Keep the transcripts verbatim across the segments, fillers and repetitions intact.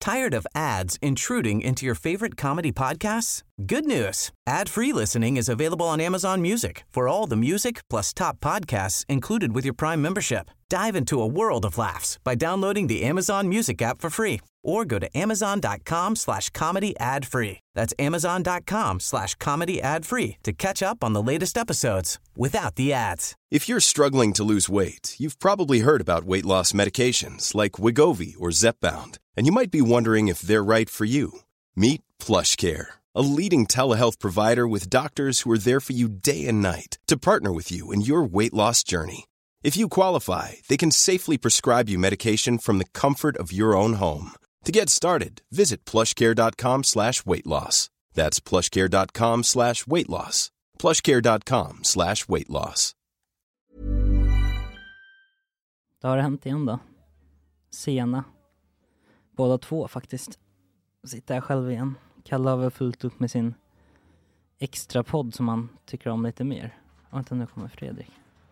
Tired of ads intruding into your favorite comedy podcasts? Good news. Ad-free listening is available on Amazon Music for all the music plus top podcasts included with your Prime membership. Dive into a world of laughs by downloading the Amazon Music app for free or go to amazon.com slash comedy ad free. That's amazon.com slash comedy ad free to catch up on the latest episodes without the ads. If you're struggling to lose weight, you've probably heard about weight loss medications like Wegovy or Zepbound, and you might be wondering if they're right for you. Meet PlushCare, a leading telehealth provider with doctors who are there for you day and night to partner with you in your weight loss journey. If you qualify, they can safely prescribe you medication from the comfort of your own home. To get started, visit plushcare.com slash weight loss. That's plushcare.com slash weight loss. plushcare.com slash weight loss. Det har hänt igen då. Sena. Båda två faktiskt. Sitter jag själv igen. Kalle har väl fullt upp med sin extra podd som han tycker om lite mer. Och vänta, nu kommer Fredrik.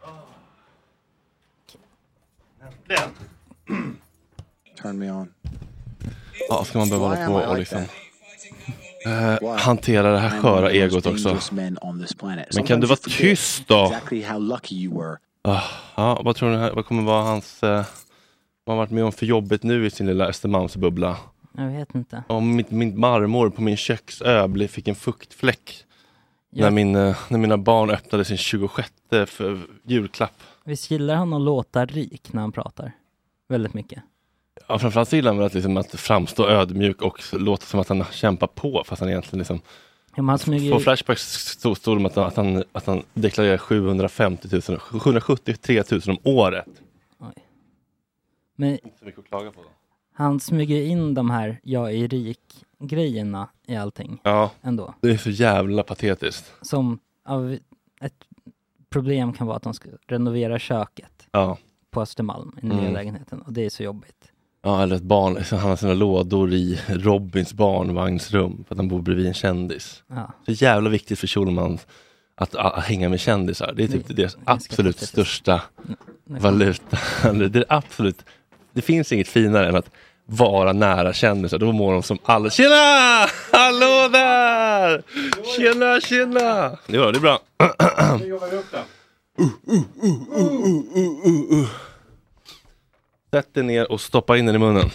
Turn me on. Ja, ska man behöva hålla på och liksom uh, hantera det här sköra egot också. Men kan du vara tyst då? Uh, ja, vad tror ni, vad kommer vara hans uh, vad har varit med om för jobbet nu i sin lilla Östermalmsbubbla? Jag vet inte. Om min, min marmor på min köksö fick en fuktfläck ja. när, min, uh, när mina barn öppnade sin tjugosjätte för julklapp. Visst gillar han att låta rik när han pratar? Väldigt mycket. Ja, framförallt så gillar han att, liksom, att framstå ödmjuk och låta som att han kämpar på fast han egentligen liksom ja, smyger... på Flashback stod, stod det att han, att, han, att han deklarerar sjuhundrafemtio tusen sjuhundrasjuttiotre tusen om året. Oj. Men inte så mycket att klaga på då. Han smyger in de här jag är rik grejerna i allting. Ja, ändå. Det är så jävla patetiskt. Som av ett problem kan vara att de ska renovera köket ja. på Östermalm i nya mm. lägenheten. Och det är så jobbigt. Ja, eller ett barn, han har sina lådor i Robins barnvagnsrum för att han bor bredvid en kändis. Ja. Så jävla viktigt för Schulman att, att, att hänga med kändisar. Det är typ det, deras absolut största nej, valuta. Det är absolut, det finns inget finare än att vara nära kändisar. Då mår de som alla. Tjena! Hallå där! Tjena, tjena! Ja, det är bra. Nu jobbar vi upp då. Uh, uh, uh, uh, uh, uh, uh. Sätt dig ner och stoppa in den i munnen.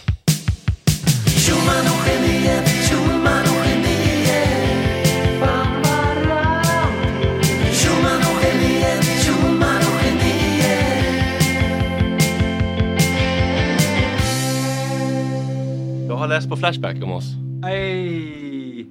Jag har läst på Flashback om oss. Hej!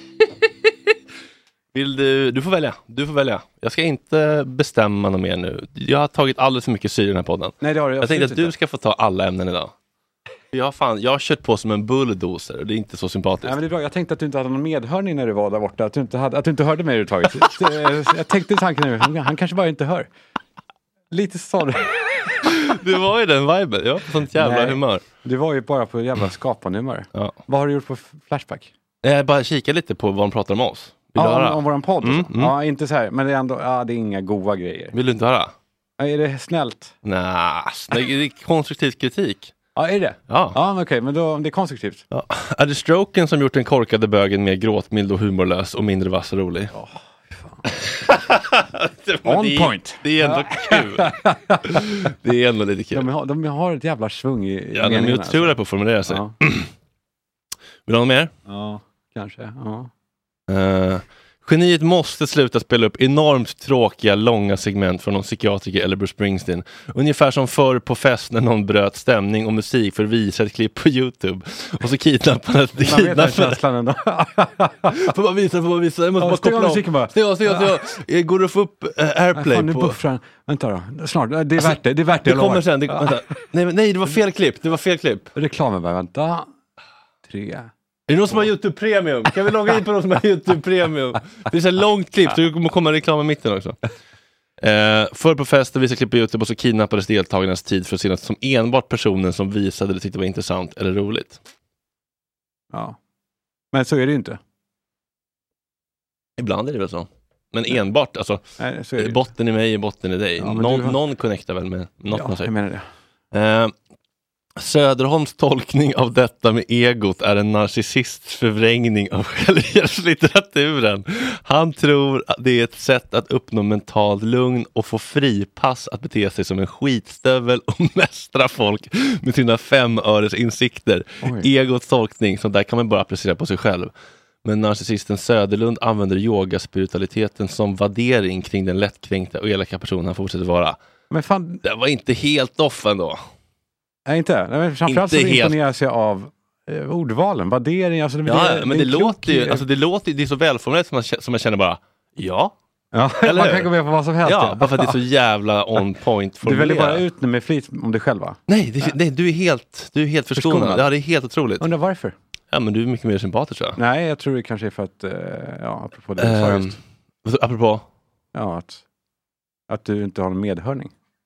Vill du, du får välja. Du får välja. Jag ska inte bestämma något mer nu. Jag har tagit alldeles för mycket syre i den här podden. Nej, det har du. Jag tänkte att du ska få ta alla ämnen idag. Jag har, fan, jag har kört på som en bulldozer och det är inte så sympatiskt. Ja, men det är bra. Jag tänkte att du inte hade någon medhörning när du var där borta. Att du inte, hade, att du inte hörde mig överhuvudtaget. Jag tänkte tanken nu. Han, han kanske bara inte hör. Lite så. Det var ju den viben. Jag var på sånt jävla Nej, humör. Det var ju bara på jävla skapande humör. Ja. Vad har du gjort på Flashback? Jag bara kika lite på vad de pratar om oss. Vill Ja, du höra? om, om våran podd. Mm, mm. Ja, inte så här. Men det är ändå, ja, det är inga goda grejer. Vill du inte höra? Ja, är det snällt? Nej, det är konstruktiv kritik. Ja, är det? Ja. Ja, okej, okay, men då, det är konstruktivt. Ja. Är det Stroken som gjort den korkade bögen mer gråtmild och humorlös och mindre vass och rolig? Oh, fan. On det, point! Det är ändå kul. Det är ändå lite kul. De har, de har ett jävla svung i ja, de är otroliga alltså. På att formulera sig. Ja. Vill du ha något mer? Ja, kanske. Ja. Uh, geniet måste sluta spela upp enormt tråkiga, långa segment från någon psykiatriker eller Bruce Springsteen. Ungefär som förr på fest när någon bröt stämning och musik för att visa ett klipp på YouTube. Och så kidnappade ett kidnappade. Får bara visa, får bara visa. Jag måste ja, bara koppla musiken bara. Steg av, steg av, steg av. Går du att få upp uh, Airplay fan, nu på... buffrar. Vänta då, snart. Det är alltså, värt det. Det är värt det. Det kommer sen. Det, vänta. Nej, nej, det var fel klipp. Det var fel klipp. Reklamen bara, vänta. Tre... Är det någon som har YouTube Premium? Kan vi logga in på någon som har YouTube Premium? Det är så här långt klipp så det kommer komma reklam i mitten också. Eh, för på fest och visa klipp på YouTube och så kidnappades deltagarnas tid för att se något som enbart personen som visade eller tyckte var intressant eller roligt. Ja. Men så är det ju inte. Ibland är det väl så. Men enbart, alltså nej, så är det botten i mig är botten i dig. Ja, någon, har... någon connectar väl med något ja, man säger. Jag menar det. Eh, Söderholms tolkning av detta med egot är en narcissists förvrängning av självhjälpslitteraturen. Han tror att det är ett sätt att uppnå mentalt lugn och få fripass att bete sig som en skitstövel och mästra folk med sina femöres insikter. Oj. Egots tolkning, så där kan man bara applicera på sig själv. Men narcissisten Söderlund använder yogaspiritualiteten som värdering kring den lättkränkta och elaka personen han fortsätter vara. Men fan... Det var inte helt off ändå. Nej, inte. Nej, framförallt så helt... imponerar sig av eh, ordvalen, värdering. Alltså, det, ja, det, men det, det låter ju, alltså det låter det är så välformulerat som man, som man känner bara, ja. Ja, eller man kan gå med på vad som helst. Ja, bara för att det är så jävla on point formulerat. Du väljer bara ut nu med flit om dig själva. Nej, det, nej du är helt, du är helt förskonad. förskonad. Ja, det är helt otroligt. Undrar varför? Ja, men du är mycket mer sympatisk, tror jag. Nej, jag tror det kanske är för att, uh, ja, apropå det du um, sa just. Apropå? Ja, att, att du inte har någon medhörning.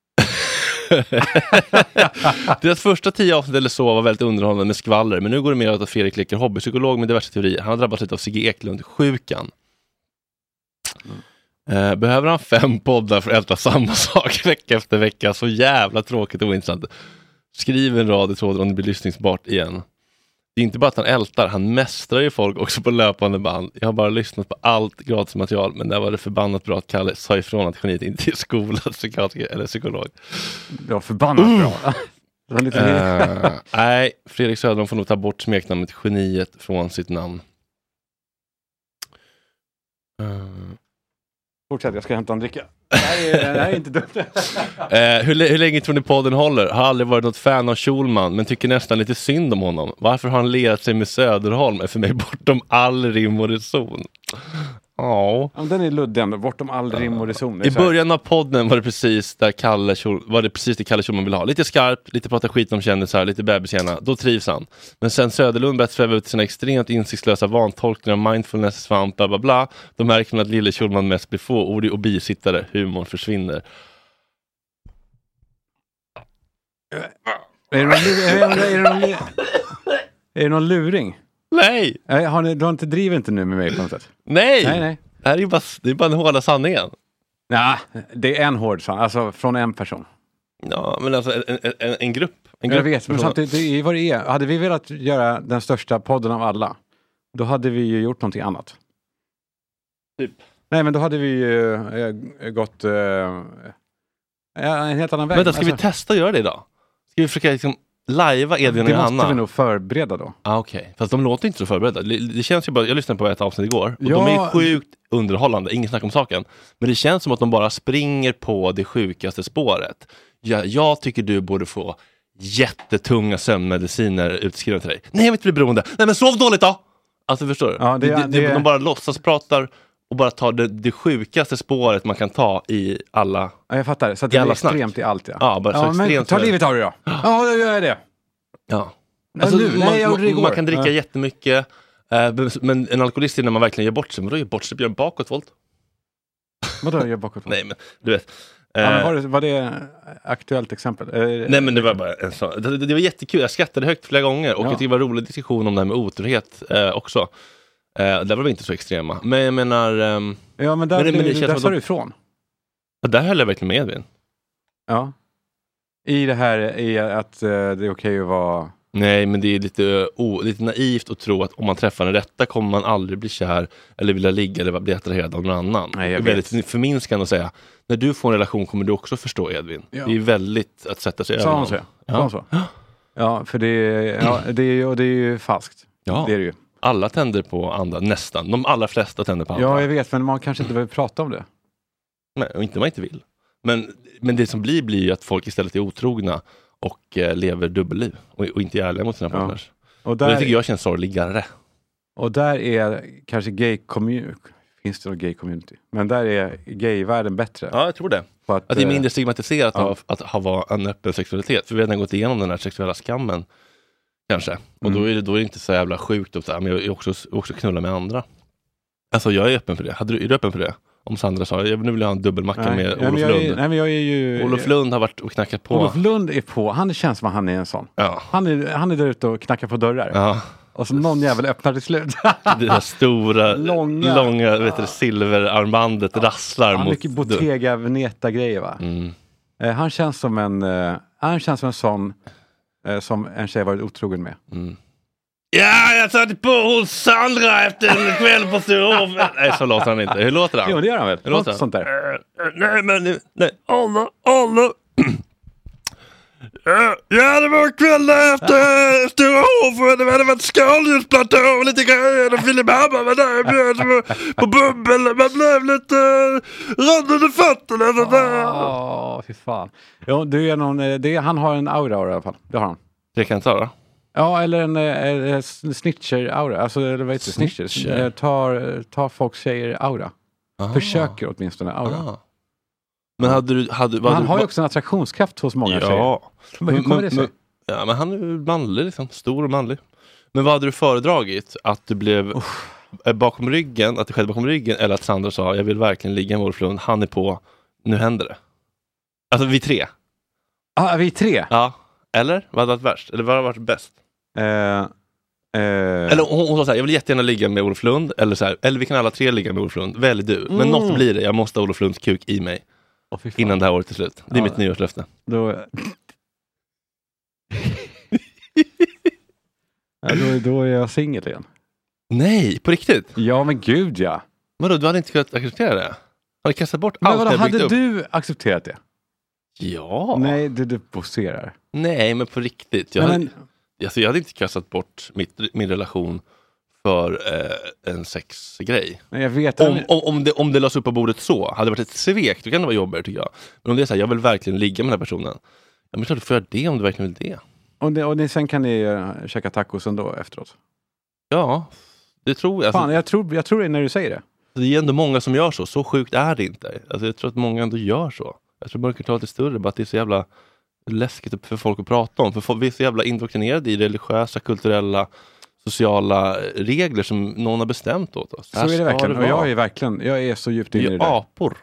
Deras första tio avsnitt eller så var väldigt underhållande med skvaller, men nu går det mer åt att Fredrik leker hobbypsykolog med diverse teorier. Han har drabbats lite av Sigge Eklund-sjukan. Mm. Eh, behöver han fem poddar för att älta samma sak vecka efter vecka? Så jävla tråkigt och ointressant. Skriv en rad i tråden om det blir lyssningsbart igen. Det är inte bara att han ältar, han mästrar ju folk också på löpande band. Jag har bara lyssnat på allt gratismaterial, men där var det förbannat bra att Kalle sa ifrån att geniet inte är skola, psykiatriker eller psykolog. Ja, förbannat uh. bra. uh, nej, Fredrik Söderholm får nog ta bort smeknamnet geniet från sitt namn. Uh. Fortsätt, jag ska hämta en dricka. Nej, det här är inte dumt. eh, hur, hur länge tror ni podden håller? Har aldrig varit något fan av Schulman, men tycker nästan lite synd om honom. Varför har han lerat sig med Söderholm är för mig bortom all rim och reson. Ja. Ja, den är luddig ändå, bortom all rim och reson. I början av podden var det precis där Kalle Schul- var det precis det Kalle Schulman ville ha. Lite skarp, lite prata skit om kändisar, lite bebishjärna. Då trivs han. Men sen Söderlund började sväva ut sina extremt insiktslösa vantolkningar av mindfulness, svamp, bla bla bla. Då märker man att lille Schulman mest blir fåordig och bisittare. Humorn försvinner. Är det någon, är det någon, är det någon, är det någon luring? Nej! Har ni, du har inte driver inte nu med mig på något sätt? Nej! Nej, nej. Det här är ju bara, det är bara den hårda sanningen. Nej, det är en hård sanning. Alltså från en person. Ja, men alltså en, en, en grupp. En grupp jag vet, men samtidigt, det är vad det är. Hade vi velat göra den största podden av alla, då hade vi ju gjort någonting annat. Typ? Nej, men då hade vi ju äh, gått äh, en helt annan väg. Men då ska alltså, vi testa att göra det idag? Ska vi försöka liksom lajva Edvin och det Johanna? Det måste vi nog förbereda då. Ah, okej. Okay. Fast de låter inte så förberedda. Det, det känns ju bara, jag lyssnade på ett avsnitt igår. Och ja. De är sjukt underhållande, ingen snack om saken. Men det känns som att de bara springer på det sjukaste spåret. Jag, jag tycker du borde få jättetunga sömnmediciner utskrivna till dig. Nej, jag vill inte bli beroende. Nej, men sov dåligt då! Alltså, förstår du? Ja, det, det, det, det... De bara låtsas pratar och bara tar det, det sjukaste spåret man kan ta i alla. Ja, jag fattar. Så att det är extremt snack. I allt, ja. Ja, bara så ja, extremt. Men ta livet av dig då. Ja, då gör jag det. Ja. Alltså, nu, man, nej, man, man kan dricka ja. jättemycket. Eh, men en alkoholist är när man verkligen gör bort sig. Men då gör bort sig, blir en bakåtvolt. Vadå gör bakåtvolt? Nej, men du vet. Ja, men var, det, var det aktuellt exempel? Nej, men det var bara en sån. Det, det var jättekul. Jag skrattade högt flera gånger. Och ja. Jag tyckte det var en rolig diskussion om det här med otrohet eh, också. Eh, där var vi inte så extrema. Men jag menar... Um, ja, men där, men, men det där sa du ifrån. Ja, där höll jag verkligen med Edvin. Ja. I det här i att uh, det är okej att vara... Nej, men det är lite, oh, lite naivt att tro att om man träffar den rätta kommer man aldrig bli kär eller vilja ligga eller bli attraherad av någon annan. Nej, jag det är vet. Väldigt förminskande att säga. När du får en relation kommer du också förstå Edvin. Ja. Det är väldigt att sätta sig över någon. Så. Ja. Så. Ja, för det är, ja, det är, och det är ju falskt. Ja. Det är det ju. Alla tänder på andra, nästan. De allra flesta tänder på andra. Ja, jag vet, men man kanske inte vill prata om det. Nej, och inte man inte vill. Men, men det som blir blir ju att folk istället är otrogna och eh, lever dubbelliv och, och inte är ärliga mot sina partners. Ja. Och där, och det tycker jag känns sorgligare. Och där är kanske gay community, finns det någon gay community? Men där är gayvärlden bättre. Ja, jag tror det. Att, att det är mindre stigmatiserat ja. av att ha en öppen sexualitet. För vi har redan gått igenom den här sexuella skammen. Kanske. Och mm. då, är det, då är det inte så jävla sjukt att men jag är också, också knulla med andra. Alltså jag är öppen för det. Hade du, är du öppen för det? Om Sandra sa, jag nu vill jag ha en dubbelmacka nej, med nej, Olof jag Lund. Är, nej, men jag är ju, Olof Lund har varit och knackat på. Olof Lund är på. Han känns som att han är en sån. Ja. Han, är, han är där ute och knackar på dörrar. Ja. Och så någon jävel öppnar till slut. Det här stora, långa, långa vet du, silverarmbandet ja. rasslar ja, mot... Mycket Bottega Veneta grejer va? Mm. Eh, han känns som en... Eh, han känns som en sån eh, som en tjej varit otrogen med. Mm. Ja, jag satt på hos Sandra efter en kväll på Stora. Nej, så låter han inte. Hur låter han? Jo, det gör han väl. Hur låter Något sånt där. Uh, nej, men nej. Alla, alla. Ja, det var kvällen efter Stora Hof. Det var, det var ett skaldjursplatå och lite grejer. Och Filip Hammar var där. Jag bjöd på bubbel. Man blev lite röd under fötterna. Åh, fy fan. Jo, du är någon, det, han har en aura i alla fall. Det har han. Trekantsaura? Ja, eller en eh, snitcher-aura. Alltså, eller vad heter det? Snitcher. Eh, tar, tar folks tjejer-aura. Aha. Försöker åtminstone aura. Aha. Men hade du... Hade, men han du, har ju också en attraktionskraft hos många ja. tjejer. Men hur kommer det sig? Men, ja, men han är ju manlig liksom. Stor och manlig. Men vad hade du föredragit? Att du blev Uff. bakom ryggen, att det skedde bakom ryggen, eller att Sandra sa, jag vill verkligen ligga med Olof Lund. Han är på, nu händer det. Alltså vi tre. Ja, ah, vi tre? Ja. Eller? Vad hade varit värst? Eller vad hade varit bäst? Uh, uh... Eller hon, hon sa så här, jag vill jättegärna ligga med Olof Lund. Eller så här, eller vi kan alla tre ligga med Olof Lund. Välj du. Men mm. något blir det. Jag måste ha Olof Lunds kuk i mig. Oh, innan det här året är slut. Det är ja. mitt nyårslöfte. Då... ja, då, då är jag singel igen. Nej, på riktigt? Ja, men gud ja. Vadå, du hade inte kunnat acceptera det? Hade kastat bort men allt vadå, jag byggt hade upp? du accepterat det? Ja. Nej, du, du poserar. Nej, men på riktigt. Jag, men, hade, men... Alltså, jag hade inte kastat bort mitt, min relation för eh, en sexgrej. Men jag vet om, om, om, det, om det lades upp på bordet så, hade det varit ett svek, då kan det vara jobbigt tycker jag. Men om det är så här, jag vill verkligen ligga med den här personen. Ja, men klart du får göra det om du verkligen vill det. Och, det, och det, sen kan ni uh, käka tacos ändå efteråt? Ja, det tror jag. Fan, alltså, jag tror, jag tror det när du säger det. Det är ändå många som gör så. Så sjukt är det inte. Alltså, jag tror att många ändå gör så. Jag tror mörkertalet är större, bara att det är så jävla läskigt för folk att prata om. För folk, vi är så jävla indoktrinerade i religiösa, kulturella, sociala regler som någon har bestämt åt oss. Så är det verkligen. Det och jag är verkligen, jag är så djupt inne i det där. Vi är apor.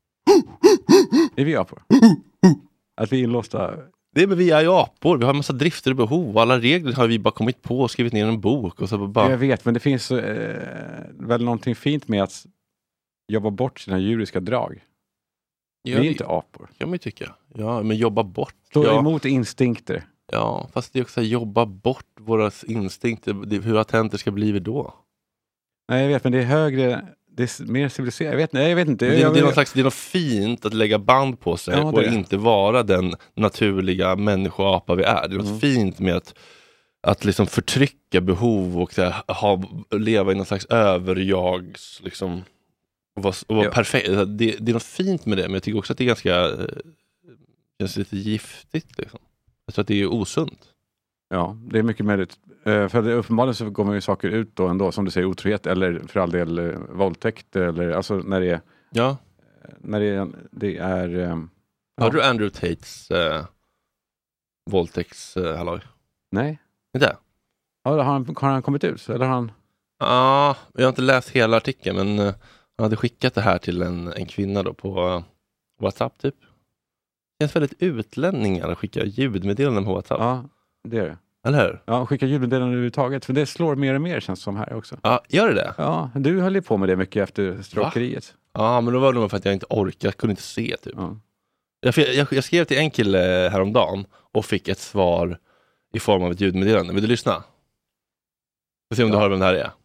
Är vi apor? Att vi är inlåsta... Det är, men vi är ju apor. Vi har en massa drifter och behov. Alla regler har vi bara kommit på och skrivit ner en bok. Och så bara... Jag vet, men det finns eh, väl någonting fint med att jobba bort sina djuriska drag. Ja, vi är inte apor. Kan man ju tycka. Ja, men jobba bort. Stå ja. emot instinkter. Ja, fast det är också att jobba bort våra instinkter. Det, hur attenter ska bli vi då? Nej, jag vet, men det är högre... Det är mer civiliserat. Jag vet, nej, jag vet inte. Det, jag, det, är något slags, det är något fint att lägga band på sig ja, och inte vara den naturliga människoapa vi är. Det är något mm. fint med att, att liksom förtrycka behov och här, ha, leva i någon slags överjags liksom, och vara, och vara ja. perfekt. Det, det är något fint med det, men jag tycker också att det är ganska känns lite giftigt. Liksom. Jag tror att det är osunt. Ja, det är mycket möjligt. Uh, för det, uppenbarligen så kommer ju saker ut då ändå, som du säger, otrohet eller för all del uh, våldtäkt eller alltså när det är ja. Uh, när det är, det är um, har ja. du Andrew Tates uh, våldtäktshalloj? Uh, Nej. Inte? Ja, har han, har han kommit ut? Eller har han... Ja, ah, jag har inte läst hela artikeln, men uh, han hade skickat det här till en, en kvinna då på uh, WhatsApp typ. Det känns väldigt utlänningar att skicka ljudmeddelanden på WhatsApp. Ja, det är det. Eller hur? Ja, skicka ljudmeddelanden överhuvudtaget. För det slår mer och mer, känns som här också. Ja, gör det det? Ja, du höll ju på med det mycket efter stråkeriet. Va? Ja, men då var det nog för att jag inte orkade. Jag kunde inte se typ. Ja. Jag, jag, jag skrev till en kille häromdagen och fick ett svar i form av ett ljudmeddelande. Vill du lyssna? Vi får se om ja. du hör vem det här är.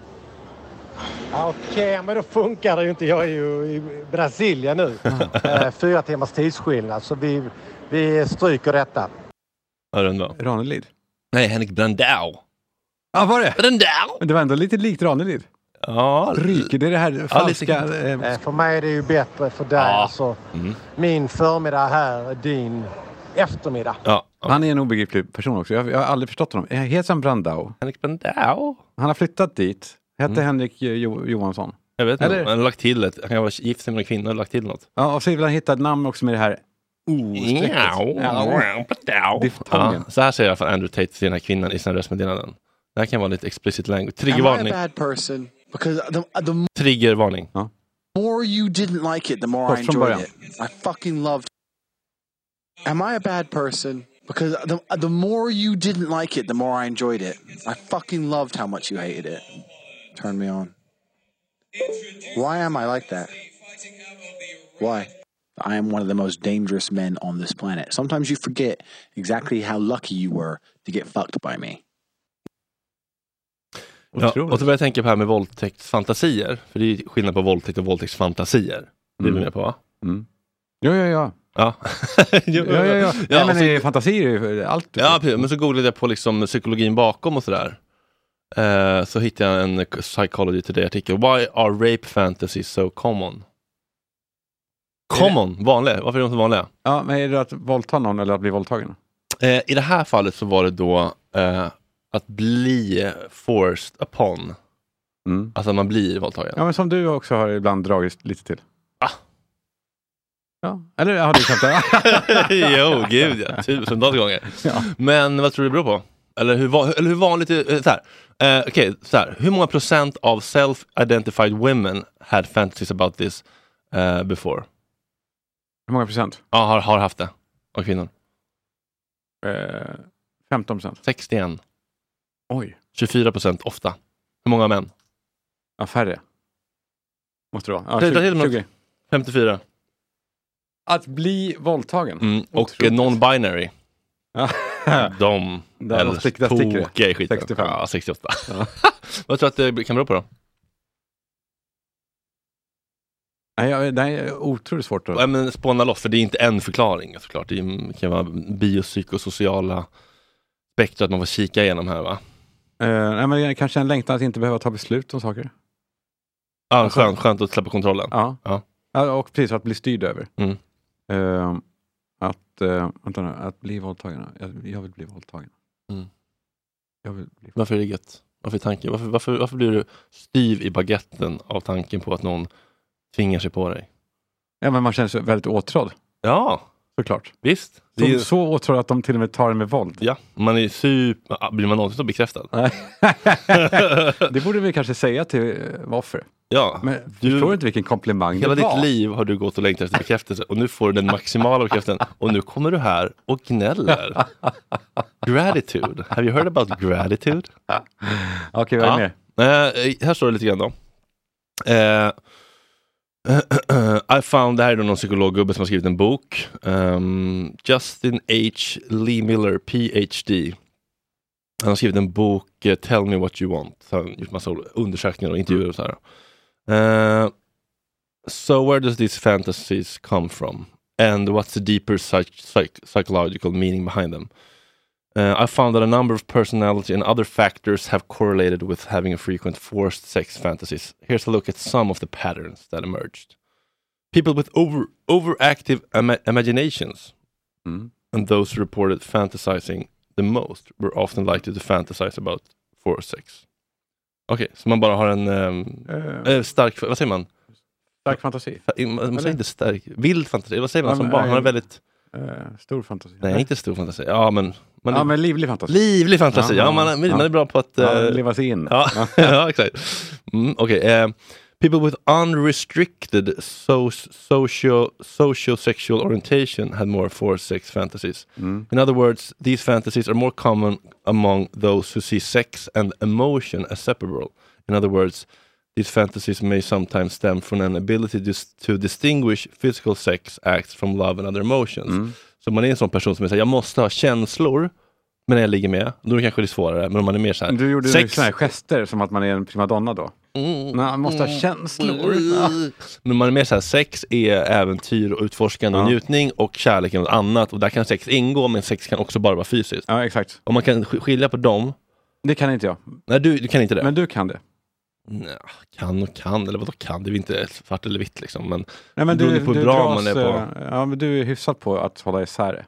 Okej, okay, men då funkar det ju inte. Jag är ju i Brasilien nu. Mm. Fyra timmars tidsskillnad, så vi, vi stryker detta. Hör den då? Ranelid? Nej, Henrik Brandau. Ja, var det? Brandau! Men det var ändå lite likt Ranelid. Ja. Ryker, det är det här falska... Ja, eh, för mig är det ju bättre för dig. Ja. Alltså, mm. Min förmiddag här är din eftermiddag. Ja. Ja. Han är en obegriplig person också. Jag, jag har aldrig förstått honom. Heter han Brandau? Henrik Brandau? Han har flyttat dit. Hette mm. Henrik jo- Johansson. Jag vet inte. Han har lagt till ett. Han kan vara gift sig med en kvinna och lagt till något. Ja, och så vill han hitta ett namn också med det här Ja, så här säger jag för Andrew Tate till den här kvinnan i sina röstmeddelanden. Det här kan vara lite explicit language. Triggervarning. Triggervarning. Ja. The more you didn't like it, the more I enjoyed it. I fucking loved it. Am I a bad person? Because the, the more you didn't like it, the more I enjoyed it. I fucking loved how much you hated it. Turn me on. Why am I like that? Why? I am one of the most dangerous men on this planet. Sometimes you forget exactly how lucky you were to get fucked by me. Ja, och så börjar jag tänka på här med våldtäktsfantasier. För det är skillnad på våldtäkt och våldtäktsfantasier. Det är Mm. du med på, va? Mm. Ja, ja, ja. Ja. ja, ja, ja. ja Nej, men så, det är fantasier, allt. Ja, men så googlade jag på liksom psykologin bakom och sådär. Uh, så hittade jag en Psychology Today-artikel. Why are rape fantasies so common? Common, vanliga. Varför är de så vanliga? Ja, men är det att våldta någon eller att bli våldtagen? Uh, I det här fallet så var det då uh, att bli forced upon. Mm. Alltså att man blir våldtagen. Ja, men som du också har ibland dragit lite till. Ah. Ja, eller har du känt det? Jo, gud ja. Tusentals gånger. Ja. Men vad tror du det beror på? Eller hur, va- eller hur vanligt är det? Så här. Uh, Okej, okay, så här. Hur många procent av self-identified women had fantasies about this uh, before? Hur många procent? Ja, har, har haft det. Av kvinnor. Eh, femton procent. sextioen. Oj. tjugofyra procent ofta. Hur många män? Ja, färre. Måste det vara. Ja, Det- det är tjugo, något- tjugo. femtiofyra. Att bli våldtagen. Mm. Och Otroligt. eh, non-binary. Ja. De Där de stick- där sticker det. tokiga i skiten. sextiofem. Ja, sextioåtta. Ja. Vad tror du att det kan bero på då? Nej, jag- det är otroligt svårt att... Ja, men spåna loss, för det är inte en förklaring såklart. Det är- kan vara biopsykosociala spektrat man får kika igenom här, va? Eh, nej, men kanske en längtan att inte behöva ta beslut om saker. Ja, skönt, skönt att släppa kontrollen. Ja. Ja. Ja, och precis, att bli styrd över. Mm. Eh, att, eh, vänta nu, att bli våldtagen. Jag, jag vill bli våldtagen. Mm. Jag vill bli... Varför är det gött? Varför, är tanken? Varför, varför, varför blir du styv i baguetten av tanken på att någon tvingar sig på dig? Ja, men man känner sig väldigt åtrådd, Ja, såklart. visst. Det Så, är, så åtrådd att de till och med tar det med våld. ja, man är super... ah, Blir man någonsin så bekräftad? Det borde vi kanske säga till eh, offer. Ja. Men Du- förstår inte vilken komplimang Hela det var. ditt liv har du gått och längtat efter bekräftelse och nu får du den maximala bekräftelsen och nu kommer du här och gnäller. Gratitude. Have you heard about gratitude? Okej, vad är Ja. mer? Eh, här står det lite grann då. Eh, I found, det här är då någon psykologgubbe som har skrivit en bok. Um, Justin H. Lee Miller, P H D. Han har skrivit en bok, eh, Tell Me What You Want. Han har gjort massa undersökningar och intervjuer och så här. Uh, so where does these fantasies come from? And what's the deeper psych- psych- psychological meaning behind them? Uh, I found that a number of personality and other factors have correlated with having a frequent forced sex fantasies. Here's a look at some of the patterns that emerged. People with over overactive ima- imaginations Mm. and those reported fantasizing the most were often likely to fantasize about forced sex. Okej, så man bara har en um, Eh, eh, stark, vad säger man? stark fantasi. Fa- Man Eller? säger inte stark, vild fantasi, vad säger man Ja, som men, barn? Han har eh, väldigt, Eh, stor fantasi. nej inte stor fantasi, ja men, man är, Ja, men livlig fantasi. livlig fantasi, ja, Ja, man, man ja. är bra på att Ja, eh, leva sig in. Ja, ja exakt. Mm, Okej. eh, people with unrestricted so- socio- socio-sexual orientation had more forced sex fantasies. Mm. In other words, these fantasies are more common among those who see sex and emotion as separable. In other words, these fantasies may sometimes stem from an ability dis- to distinguish physical sex acts from love and other emotions. Mm. Så man är en sån person som säger jag måste ha känslor, men när jag ligger med, då är det kanske det svårare. Men om man är mer så här, Du gjorde sex, såna här gester som att man är en primadonna då. Mm. Nej, man måste ha känslor. Ja. Men man är mer så här, sex är äventyr och utforskande och Ja. njutning och kärlek är något annat. Och där kan sex ingå, men sex kan också bara vara fysiskt. Ja, exakt. Om man kan sk- skilja på dem. Det kan inte jag. Nej, du, du kan inte det. Men du kan det. Nej, kan och kan, eller vadå kan? Det är väl inte svart eller vitt liksom. Men Nej, men Det du, beror på hur du bra dras, man är på. eh, Ja, men du är hyfsat på att hålla isär det.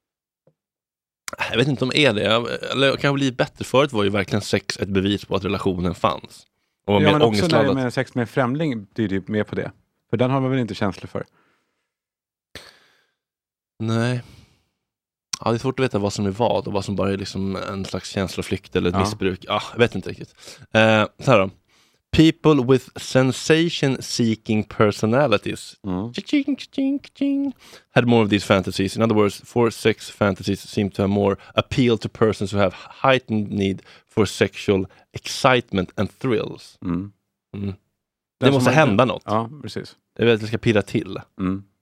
jag vet inte om det är det. Jag, eller jag kan bli bättre. Förut var ju verkligen sex ett bevis på att relationen fanns. Och var Ja, mer men också när det är ångestladdat. med sex med en främling, det är du med på det. För den har man väl inte känslor för. Nej. Ja, det är svårt att veta vad som är vad och vad som bara är liksom en slags känsloflykt eller ett Ja. missbruk. Ja, jag vet inte riktigt. Eh, så här då. People with sensation-seeking personalities Mm. Cha-ching, cha-ching, cha-ching, had more of these fantasies. In other words, forced sex fantasies seem to have more appeal to persons who have heightened need for sexual excitement and thrills. Mm. Mm. Den Det som måste man- hända något. Ja, precis. Jag vet att det ska pirra till. Mm.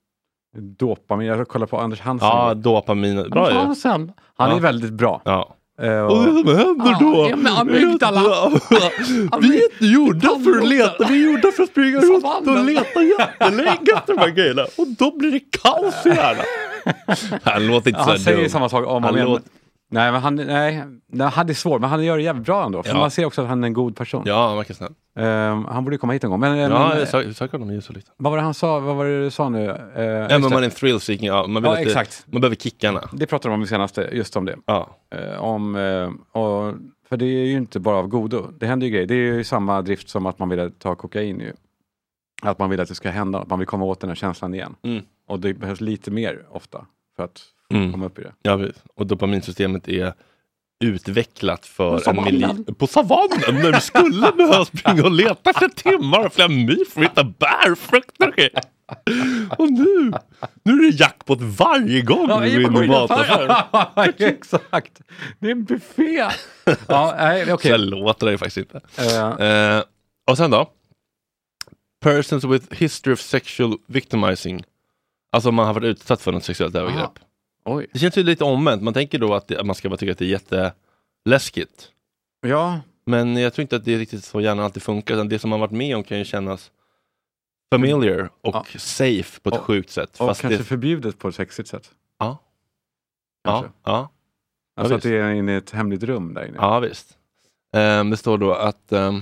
dopamin. Jag kollar på Anders Hansen. Ja, dopamin. Bra, Anders Hansen. Han ja. är väldigt bra. Ja. Uh, och... och det som händer då? Ja, men amygdala. Vi är inte gjorda för att leta. Vi är gjorda för att springa runt och leta jättelänge efter de här grejerna. Och då blir det kaos i hjärnan. Han låter inte ja, så han säger dum. samma sak om och låter... Nej, men han, nej, nej, han är svår, men han gör det jävligt bra ändå. För ja. man ser också att han är en god person. Ja, han verkar snäll. Um, han borde komma hit en gång. Men, ja, men, jag sa, sa honom ju så lite. Vad var det han sa? Vad var det du sa nu? Uh, ja, men man är en thrill seeking. Ja, man, vill ja, exakt. Det, man behöver kickarna. Det pratade de om i senaste, just om det. Ja. Uh, om, uh, och, för det är ju inte bara av godo. Det händer ju grejer. Det är ju samma drift som att man vill ta kokain ju. Att man vill att det ska hända. Att man vill komma åt den här känslan igen. Mm. Och det behövs lite mer ofta för att mm. komma upp i det. Ja, och dopaminsystemet är utvecklat för på en miljö på savannen när du skulle behöva springa och leta för timmar och flera mil för att hitta bärfrukter. Och nu nu är det jackpot varje gång ja, du är inne i mataffär. Exakt. Det är en buffé. Ja, nej, okej. Så låter det ju faktiskt inte. Uh. Uh, och sen då? Persons with history of sexual victimizing. Alltså man har varit utsatt för något sexuellt övergrepp. Aha. Oj. Det känns ju lite omvänt. Man tänker då att, det, att man ska bara tycka att det är jätteläskigt. Ja. Men jag tror inte att det är riktigt så gärna alltid funkar. Det som man varit med om kan ju kännas familiar och ja. safe på ett och, sjukt sätt. Och fast kanske det... förbjudet på ett sexigt sätt. Ja. Kanske. Ja. ja. Alltså ja, att det är inne i ett hemligt rum där inne. Ja, visst. Um, det står då att um,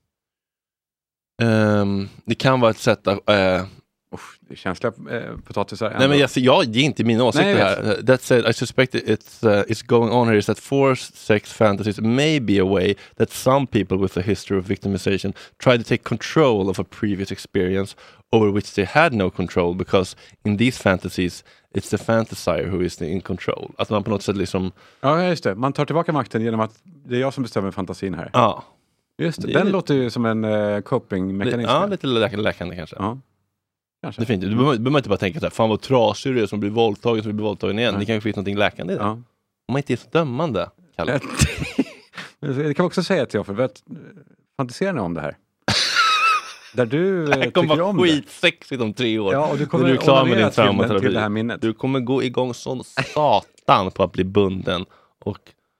um, det kan vara ett sätt att... Uh, Uff, det är känsliga eh, potatisar. Nej, men jag, jag ger inte mina åsikter här. That said, I suspect it's, uh, it's going on here is that forced sex fantasies may be a way that some people with a history of victimization try to take control of a previous experience over which they had no control, because in these fantasies it's the fantasier who is in control. Att man på något sätt liksom... Ja, just det. Man tar tillbaka makten genom att det är jag som bestämmer fantasin här. Ja. Just det. Den det... låter ju som en uh, coping-mekanism. Ja, lite lä- läkande kanske. Ja. Kanske. Det är fint. Du behöver, behöver inte bara tänka så här, fan vad trasig du är som blir våldtagen, som blir våldtagen igen. Nej. Det kan ju finnas någonting läkande i det. Ja. Om man inte är så dömande, Kalle. Det kan också säga till jag, för vet, fantiserar ni om det här? Där du det kommer tycker om det. skitsexigt om tre år. Ja, och du kommer du är klar med din traumaterapi. Till det här minnet. Du kommer gå igång som satan på att bli bunden och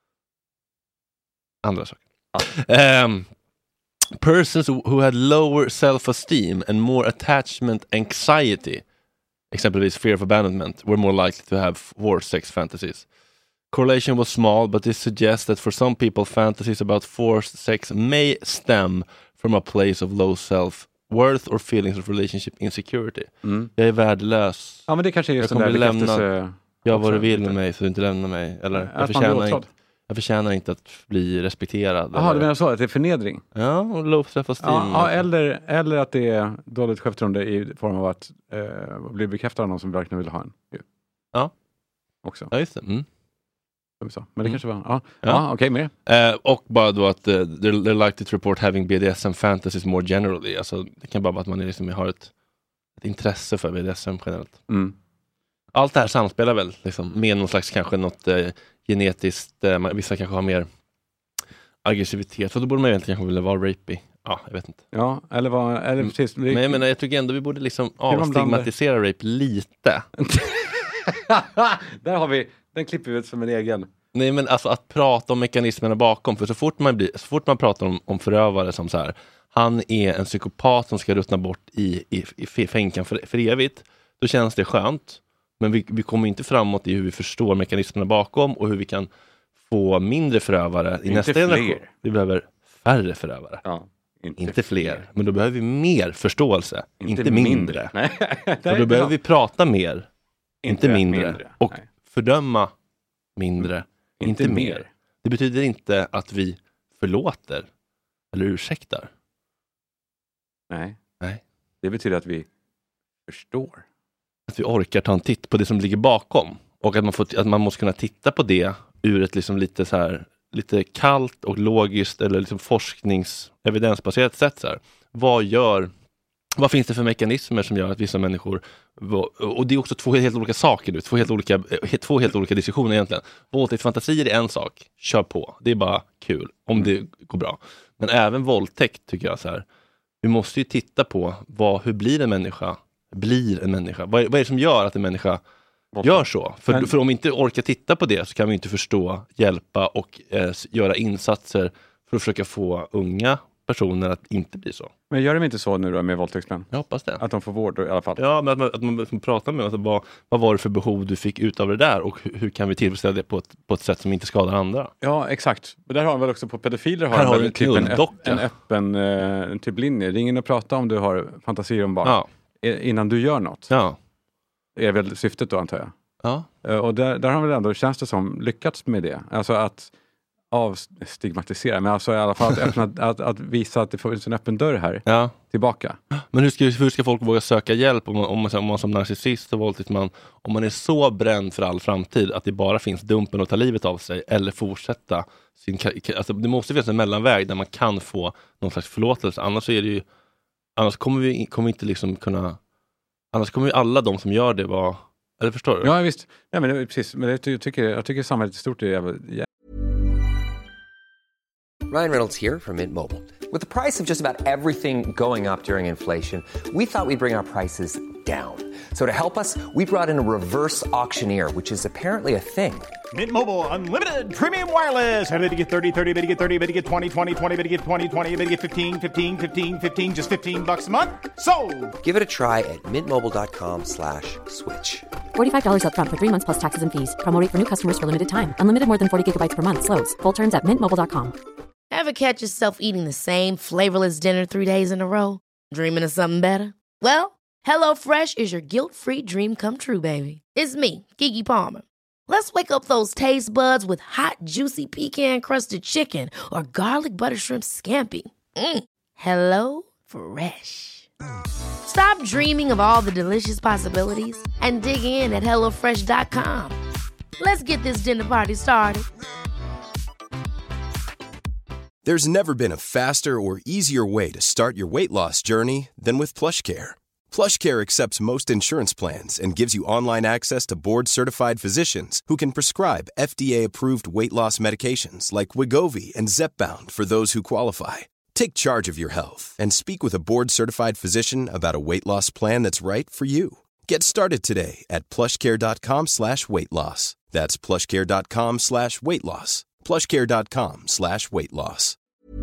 andra saker. Ja. Um, persons who had lower self-esteem and more attachment anxiety, exempelvis fear of abandonment, were more likely to have forced sex fantasies. Correlation was small, but this suggests that for some people fantasies about forced sex may stem from a place of low self-worth or feelings of relationship insecurity. Mm. Jag är värdelös. Ja, men det kanske är just jag kommer den där lämna. Jag vad du vill med mig så du inte lämnar mig. Eller jag förtjänar inte. Jag förtjänar inte att bli respekterad. Jaha, du menar så? Att det är förnedring? Ja, och low self-esteem. Ja, ja, eller, eller att det är dåligt självförtroende i form av att eh, bli bekräftad av någon som verkligen vill ha en. Ja. Också. Ja, just det. Mm. Som vi sa. Men det Mm. kanske var... Ja, ja. ja. okej, okay, mer. Eh, och bara då att uh, they're, they're likely to report having B D S M fantasies more generally. Alltså, det kan bara vara att man liksom har ett, ett intresse för B D S M generellt. Mm. Allt det här samspelar väl liksom, med någon slags kanske något eh, genetiskt, eh, vissa kanske har mer aggressivitet, så då borde man egentligen kanske vilja vara rapey. Ja, jag vet inte. Ja, eller vad, eller precis. Men jag menar, jag tycker ändå vi borde liksom avstigmatisera rape lite. Där har vi, den klipper vi ut som en egen. Nej, men alltså att prata om mekanismerna bakom, för så fort man, blir, så fort man pratar om, om förövare som så här, han är en psykopat som ska ruttna bort i, i, i fänkan för, för evigt, då känns det skönt. Men vi, vi kommer inte framåt i hur vi förstår mekanismerna bakom och hur vi kan få mindre förövare i inte nästa fler. generation. Vi behöver färre förövare. Ja, inte, inte fler. fler. Men då behöver vi mer förståelse. Inte, inte mindre. mindre. Nej. Och då behöver vi prata mer. Inte, inte mindre. mindre. Och Nej. fördöma mindre. Inte, inte mer. mer. Det betyder inte att vi förlåter eller ursäktar. Nej. Nej. Det betyder att vi förstår. Att vi orkar ta en titt på det som ligger bakom. Och att man, får, att man måste kunna titta på det ur ett liksom lite så här, lite kallt och logiskt eller liksom forsknings evidensbaserat sätt så här. Vad gör vad finns det för mekanismer som gör att vissa människor, och det är också två helt olika saker nu, två helt olika två helt olika diskussioner egentligen. Våldtäktsfantasier är en sak, kör på. Det är bara kul om det går bra. Men även våldtäkt tycker jag så här. Vi måste ju titta på vad, hur blir en människa blir en människa? Vad är, vad är det som gör att en människa gör så? För, Men... för om vi inte orkar titta på det så kan vi inte förstå, hjälpa och eh, göra insatser för att försöka få unga personer att inte bli så. Men gör de inte så nu då med våldtäktsmän? Jag hoppas det. Att de får vård i alla fall? Ja, men att man, att man, att man pratar med dem. Alltså, vad, vad var det för behov du fick ut av det där? Och hur, hur kan vi tillfredsställa det på ett, på ett sätt som inte skadar andra? Ja, exakt. Och där har man väl också på pedofiler har Här har en, en, typ en, docka. en öppen uh, typ linje. Ring in och prata om du har fantasier om barn. Ja. Innan du gör något. Ja. Det är väl syftet då, antar jag. Ja. Uh, och där, där har man väl ändå, känns det som, lyckats med det. Alltså att avstigmatisera, men alltså i alla fall att, öppna, att, att visa att det finns en öppen dörr här ja. tillbaka. Men hur ska, hur ska folk våga söka hjälp om man, om man, om man som narcissist och våldtäktsman, om man är så bränd för all framtid att det bara finns dumpen och ta livet av sig eller fortsätta sin, alltså det måste finnas en mellanväg där man kan få någon slags förlåtelse, annars är det ju annars kommer vi kommer inte liksom kunna annars kommer ju alla de som gör det vara, eller förstår du? Ja visst, ja, men det, precis, men det, jag, tycker, jag tycker samhället i stort är jävla, jävla. Ryan Reynolds here from Mint Mobile. With the price of just about everything going up during inflation, we thought we'd bring our prices down. So to help us, we brought in a reverse auctioneer, which is apparently a thing. Mint Mobile Unlimited Premium Wireless. How to get thirty, thirty, how to get thirty, how to get twenty, twenty, twenty, how to get twenty, twenty, how to get fifteen, fifteen, fifteen, fifteen, just fifteen bucks a month? Sold! Give it a try at mintmobile.com slash switch. forty-five dollars up front for three months plus taxes and fees. Promo rate for new customers for limited time. Unlimited more than forty gigabytes per month. Slows full terms at mint mobile dot com. Ever catch yourself eating the same flavorless dinner three days in a row? Dreaming of something better? Well, HelloFresh is your guilt-free dream come true, baby. It's me, Keke Palmer. Let's wake up those taste buds with hot, juicy pecan-crusted chicken or garlic butter shrimp scampi. Mm. Hello Fresh. Stop dreaming of all the delicious possibilities and dig in at hello fresh dot com. Let's get this dinner party started. There's never been a faster or easier way to start your weight loss journey than with PlushCare. PlushCare accepts most insurance plans and gives you online access to board-certified physicians who can prescribe F D A-approved weight loss medications like Wegovy and Zepbound for those who qualify. Take charge of your health and speak with a board-certified physician about a weight loss plan that's right for you. Get started today at plushcare.com slash weight loss. That's plushcare.com slash weight loss. plushcare.com slash weight loss.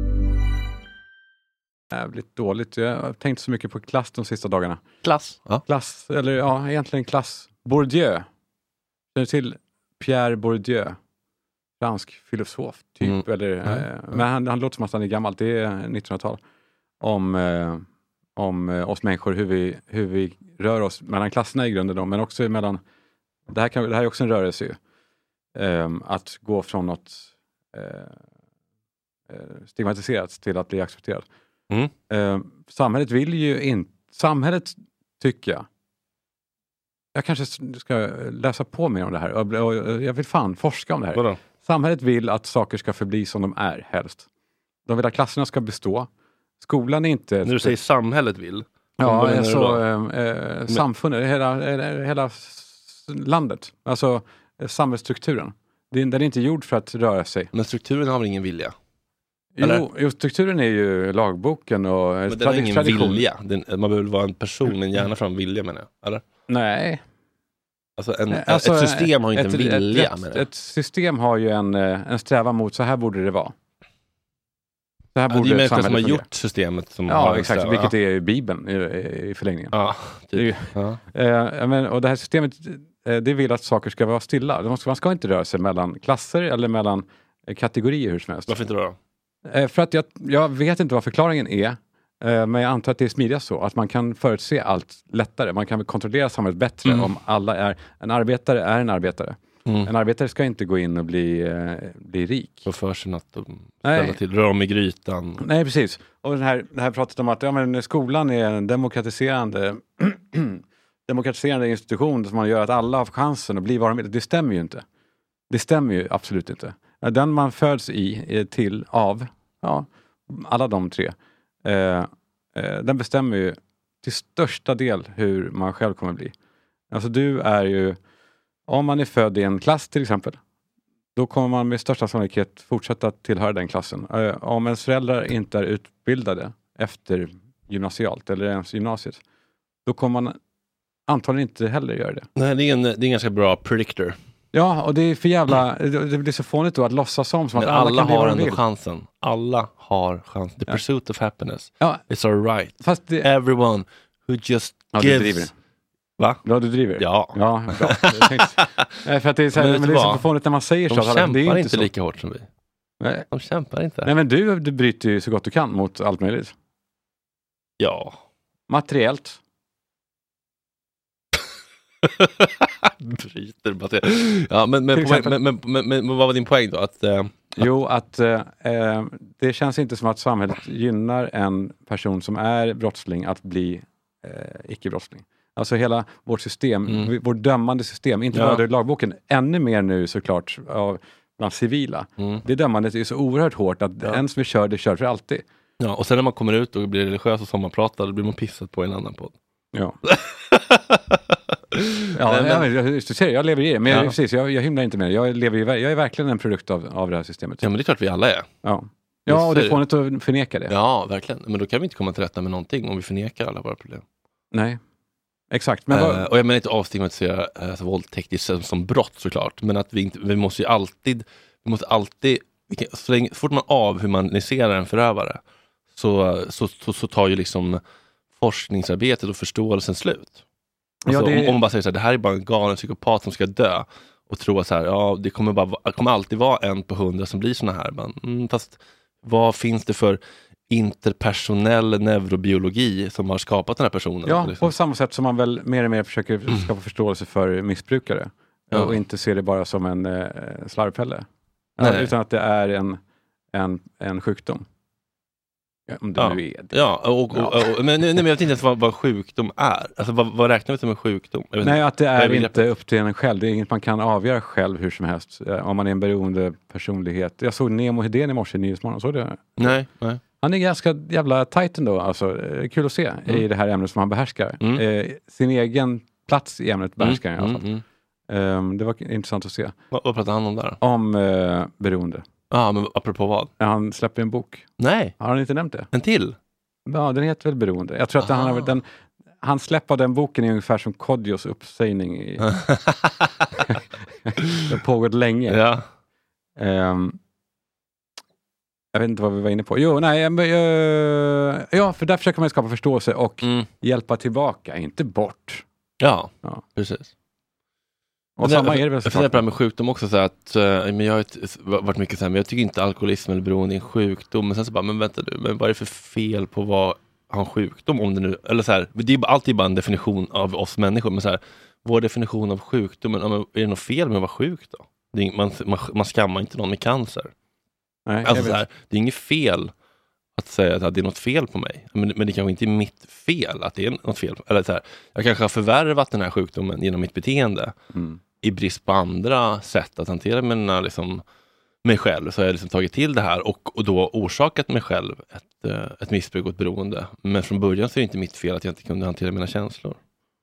Jävligt dåligt. Jag har tänkt så mycket på klass de sista dagarna. Klass? Ja. Klass, eller ja, egentligen klass. Bourdieu. Känner du till Pierre Bourdieu? Fransk filosof, typ. Mm. Eller, mm. Eh, men han, han låter som att han är gammal. Det är nittonhundratal. Om, eh, om eh, oss människor, hur vi, hur vi rör oss mellan klasserna i grunden. Då, men också mellan... Det här, kan, det här är också en rörelse ju. Eh, att gå från något eh, stigmatiserat till att bli accepterat. Mm. Eh, samhället vill ju inte... Samhället tycker jag... Jag kanske ska läsa på mer om det här. Och, och, jag vill fan forska om det här. Vadå? Samhället vill att saker ska förbli som de är helst. De vill att klasserna ska bestå. Skolan är inte... När du säger samhället vill? Ja, alltså eh, samfundet, hela, hela landet. Alltså samhällsstrukturen. Den är inte gjord för att röra sig. Men strukturen har väl ingen vilja? Jo, jo, strukturen är ju lagboken och men den har ingen tradition. Vilja. Den, man behöver vara en person, en hjärna fram vilja menar jag. Eller? Nej. Alltså, en, alltså ett system har ju inte ett, en vilja. Ett, ett, ett system har ju en, en strävan mot så här borde det vara. Så här ja, borde det är människor som har fungera. Gjort systemet. Som ja, har exakt. sträva. Vilket är Bibeln i, i förlängningen. Ja, typ. ja. Eh, men, och det här systemet, eh, det vill att saker ska vara stilla. Man ska, man ska inte röra sig mellan klasser eller mellan eh, kategorier hur som helst. Varför inte då? Eh, för att jag, jag vet inte vad förklaringen är. Men jag antar att det är smidigast så. Att man kan förutse allt lättare. Man kan kontrollera samhället bättre mm. om alla är... En arbetare är en arbetare. Mm. En arbetare ska inte gå in och bli, eh, bli rik. Och för sig att ställa till rör om i grytan. Nej, precis. Och den här, det här pratet om att ja, men skolan är en demokratiserande demokratiserande institution som man gör att alla har chansen att bli vad de vill. Det stämmer ju inte. Det stämmer ju absolut inte. Den man föds i, till, av, ja, alla de tre... Eh, eh, den bestämmer ju till största del hur man själv kommer att bli. Alltså du är ju, om man är född i en klass till exempel, då kommer man med största sannolikhet fortsätta tillhöra den klassen. Eh, om ens föräldrar inte är utbildade efter gymnasialt eller ens gymnasiet, då kommer man antagligen inte heller gör det. Nej, det är en, det är en ganska bra predictor. Ja, och det är för jävla, det blir så fånigt då att låtsas som, som att Men alla, alla kan bli har vad de ändå vill. chansen. Alla har chansen. The Ja. pursuit of happiness. Ja. It's all right. Fast det... Everyone who just Ja, gives... du driver. Va? Ja, du driver. Ja. Ja, bra. Jag tänkte... Nej, för att det är så, här, Men vet men du det är så vad? fånigt när man säger De så. Att kämpar det är inte, inte så. lika hårt som vi. Nej. De kämpar inte. Nej, men du, du bryter ju så gott du kan mot allt möjligt. Ja. Materiellt. Bryter bara. Ja, men, men, Till poäng, exempel. men, men, men, men vad var din poäng då? Att, eh, Jo, att eh, eh, det känns inte som att samhället gynnar en person som är brottsling att bli eh, icke-brottsling. Alltså hela vårt system, Mm. vårt dömande system, inte Ja. bara det i lagboken, ännu mer nu såklart av bland civila. Mm. Det dömandet är så oerhört hårt att Ja. en som är körd, det kör för alltid. ja, och sen när man kommer ut och blir religiös och sommarpratar, då blir man pissat på en annan podd. Ja. Ja, Nej, men- jag, jag, du ser, jag lever i det, men Ja. jag, precis, jag, jag hymlar inte med det. Jag, lever i, jag är verkligen en produkt av, av det här systemet. Ja, men det är klart vi alla är. Ja, ja och det Visst är är det. fånigt att förneka det. Ja, verkligen. Men då kan vi inte komma till rätta med någonting om vi förnekar alla våra problem. Nej, exakt. Men vad, Eh, och jag menar inte avstigmatisera eh, alltså, våldtäkt som, som brott såklart, men att vi inte, vi måste ju alltid, vi måste alltid, vi kan, så, länge, så fort man avhumaniserar en förövare så, så, så, så tar ju liksom forskningsarbetet och förståelsen slut. Alltså, Ja, det- om, om man bara säger så här, det här är bara en galen psykopat som ska dö och tro att så här, ja, det kommer, bara, det kommer alltid vara en på hundra som blir såna här. Men, mm, fast vad finns det för interpersonell neurobiologi som har skapat den här personen? ja, liksom? på samma sätt som man väl mer och mer försöker skapa förståelse för missbrukare. Ja. Och inte se det bara som en eh, slarvpelle. Nej. Ja, utan att det är en, en, en sjukdom. Ja, om det Ja. nu är det. Ja, och, och, och, och, men, nej, men jag vet inte ens vad, vad sjukdom är. Alltså vad, vad räknar vi som en sjukdom? Jag vet Nej, inte. att det Vad är begreppet? inte upp till en själv. Det är inget man kan avgöra själv hur som helst. Eh, Om man är en beroende personlighet. Jag såg Nemo Hedén i morse i Nyhetsmorgon. Såg det? Nej, nej. Han är ganska jävla tajt ändå. Alltså, eh, kul att se Mm. i det här ämnet som han behärskar. Mm. Eh, sin egen plats i ämnet behärskar han i alla Mm, fall. mm. Ehm, det var intressant att se. Vad, vad pratar han om där? Om eh, beroende. Ja, ah, men apropå vad? Han släpper en bok. Nej, Har han inte nämnt det? en till? Ja, den heter väl Beroende. Jag tror att han, har, den, han släpper den boken är ungefär som Kodjos uppsägning. I, det har pågått länge. Ja. Ehm, jag vet inte vad vi var inne på. Jo, nej, men, eh, ja, för där försöker man skapa förståelse och Mm. hjälpa tillbaka, inte bort. Ja, Ja. precis. Och Men samma jag, är det väl jag funderar såklart. på det här med sjukdom också, så att, eh, men jag har ett- varit mycket så här, men jag tycker inte alkoholism eller beroende är en sjukdom. Men sen så bara, men vänta du, men vad är det för fel på vad ha en sjukdom om det nu, eller så här, det är ju alltid bara en definition av oss människor, men så här, vår definition av sjukdomen, ja, men är det något fel med att vara sjuk då? Det är, man, man, man skammar inte någon med cancer. Nej, jag Alltså vet. så här, det är inget fel att säga att det är något fel på mig. Men, men det kanske inte är mitt fel att det är något fel. Eller så här, jag kanske har förvärvat den här sjukdomen genom mitt beteende. Mm. I brist på andra sätt att hantera mina, liksom, mig själv. Så har jag liksom tagit till det här och, och då orsakat mig själv ett, eh, ett missbruk och ett beroende. Men från början så är det inte mitt fel att jag inte kunde hantera mina känslor.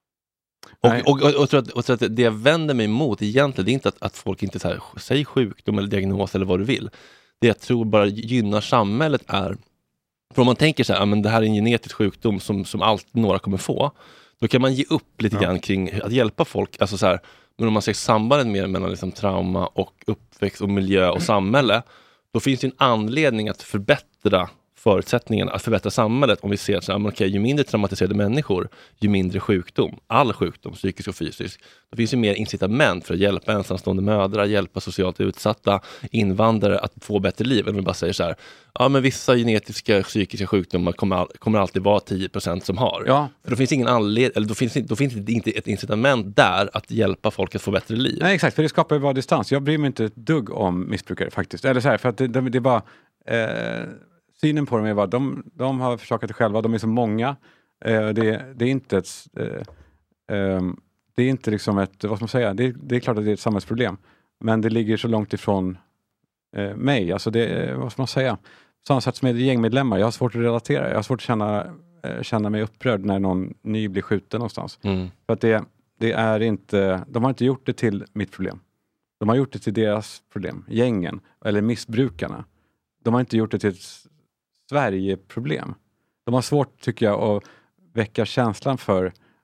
Och, Nej. och, och, och, och, tror att, och tror att det jag vänder mig emot egentligen, det är inte att, att folk inte så här, säger sjukdom eller diagnos eller vad du vill. Det jag tror bara gynnar samhället är, för om man tänker så här, men det här är en genetisk sjukdom som, som alltid några kommer få, då kan man ge upp lite Ja. grann kring att hjälpa folk. Alltså så här, men om man ser sambandet mer mellan liksom trauma och uppväxt och miljö och samhälle, då finns det en anledning att förbättra förutsättningarna, att förbättra samhället. Om vi ser så här, men okej, ju mindre traumatiserade människor, ju mindre sjukdom, all sjukdom, psykisk och fysisk, då finns det mer incitament för att hjälpa ensamstående mödrar, hjälpa socialt utsatta invandrare att få bättre liv. Än vi bara säger så här, ja men vissa genetiska psykiska sjukdomar kommer, all, kommer alltid vara tio procent som har. Ja. För då finns ingen anledning, eller då finns, då finns det inte ett incitament där att hjälpa folk att få bättre liv. Nej, exakt, för det skapar ju bara distans. Jag bryr mig inte ett dugg om missbrukare faktiskt. Eller så här, för att det, det, det är bara... Eh, synen på dem är bara, de, de har försakat det själva, de är så många. Eh, det, det är inte ett... Eh, eh, det är inte liksom ett... Vad ska man säga? Det, det är klart att det är ett samhällsproblem. Men det ligger så långt ifrån eh, mig. Alltså det, eh, vad ska man säga? Samma sätt som med gängmedlemmar. Jag har svårt att relatera. Jag har svårt att känna, eh, känna mig upprörd när någon ny blir skjuten någonstans. Mm. För att det, det är inte... De har inte gjort det till mitt problem. De har gjort det till deras problem. Gängen. Eller missbrukarna. De har inte gjort det till ett Sverige-problem. De har svårt, tycker jag, att väcka känslan för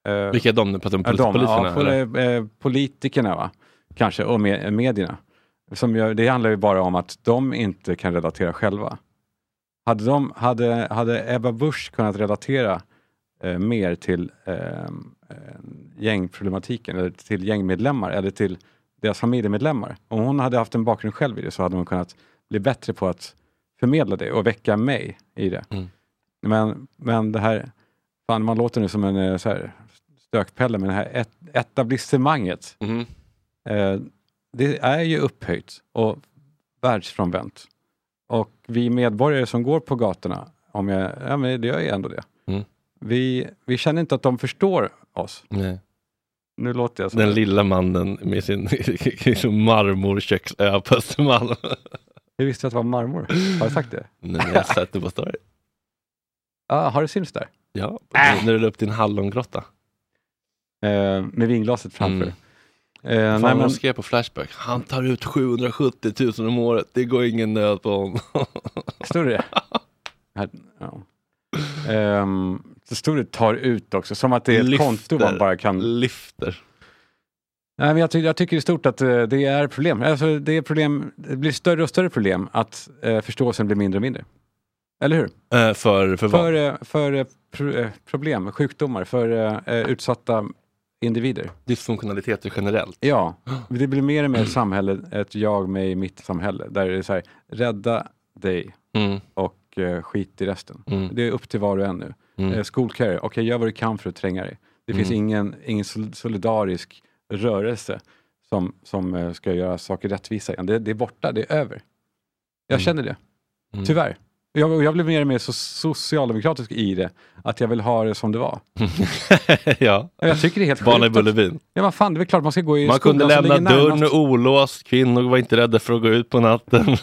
Eh, Vilka är de? Nu pratar om polit- de, poliserna? Ja, eller? Eh, politikerna va? Kanske, och med, medierna. Som gör, det handlar ju bara om att de inte kan relatera själva. Hade, de, hade, hade Ebba Busch kunnat relatera eh, mer till eh, gängproblematiken eller till gängmedlemmar eller till deras familjemedlemmar. Om hon hade haft en bakgrund själv i det så hade hon kunnat bli bättre på att förmedla det och väcka mig i det. Mm. Men, men det här, fan man låter nu som en så här, stökpelle, men det här et, etablissemanget Mm. eh, det är ju upphöjt och världsfrånvänt. Och vi medborgare som går på gatorna, om jag, ja men det gör ju ändå det. Mm. Vi, vi känner inte att de förstår oss. Nej. Nu låter jag så. Den lilla mannen med sin marmorköksö på Östermalm. Jag visste att det var marmor. Har jag sagt det? Nej, jag har sett det på story. Ja, har du syns där? Ja, äh. när du la upp din hallongrotta. Eh, med vinglaset framför. Mm. Eh, Fan, nej, men... skrev på Flashback. Han tar ut sjuhundrasjuttio tusen om året. Det går ingen nöd på honom. Står det? Ja. Um, så står det tar ut också. Som att det är ett Lyfter. konto man bara kan... Lyfter. Nej, men jag, ty- jag tycker i stort att uh, det är problem. Alltså, det är problem. Det blir större och större problem att uh, förståelsen blir mindre och mindre. Eller hur? Uh, för för, för, uh, för uh, pro- uh, problem, sjukdomar, för uh, uh, utsatta individer. Dysfunktionaliteter generellt. Ja, det blir mer och mer samhälle, ett jag, mig, mitt samhälle. Där det är så här, rädda dig mm. och uh, skit i resten. Mm. Det är upp till var och en nu. Mm. Uh, skolkarriär, okej okay, gör vad du kan för att tränga dig. Det mm. finns ingen, ingen solidarisk rörelse som, som uh, ska göra saker rättvisa igen. Det, det är borta, det är över. Jag mm. känner det. Mm. Tyvärr. Jag, jag blev mer och mer så socialdemokratisk i det. Att jag vill ha det som det var. Ja. Jag tycker det är helt Barn i sjukt. Bullerbyn. Ja, vad fan, det är väl klart man ska gå i man skolan. Man kunde lämna dörren närmast... olåst. Kvinnor var inte rädda för att gå ut på natten.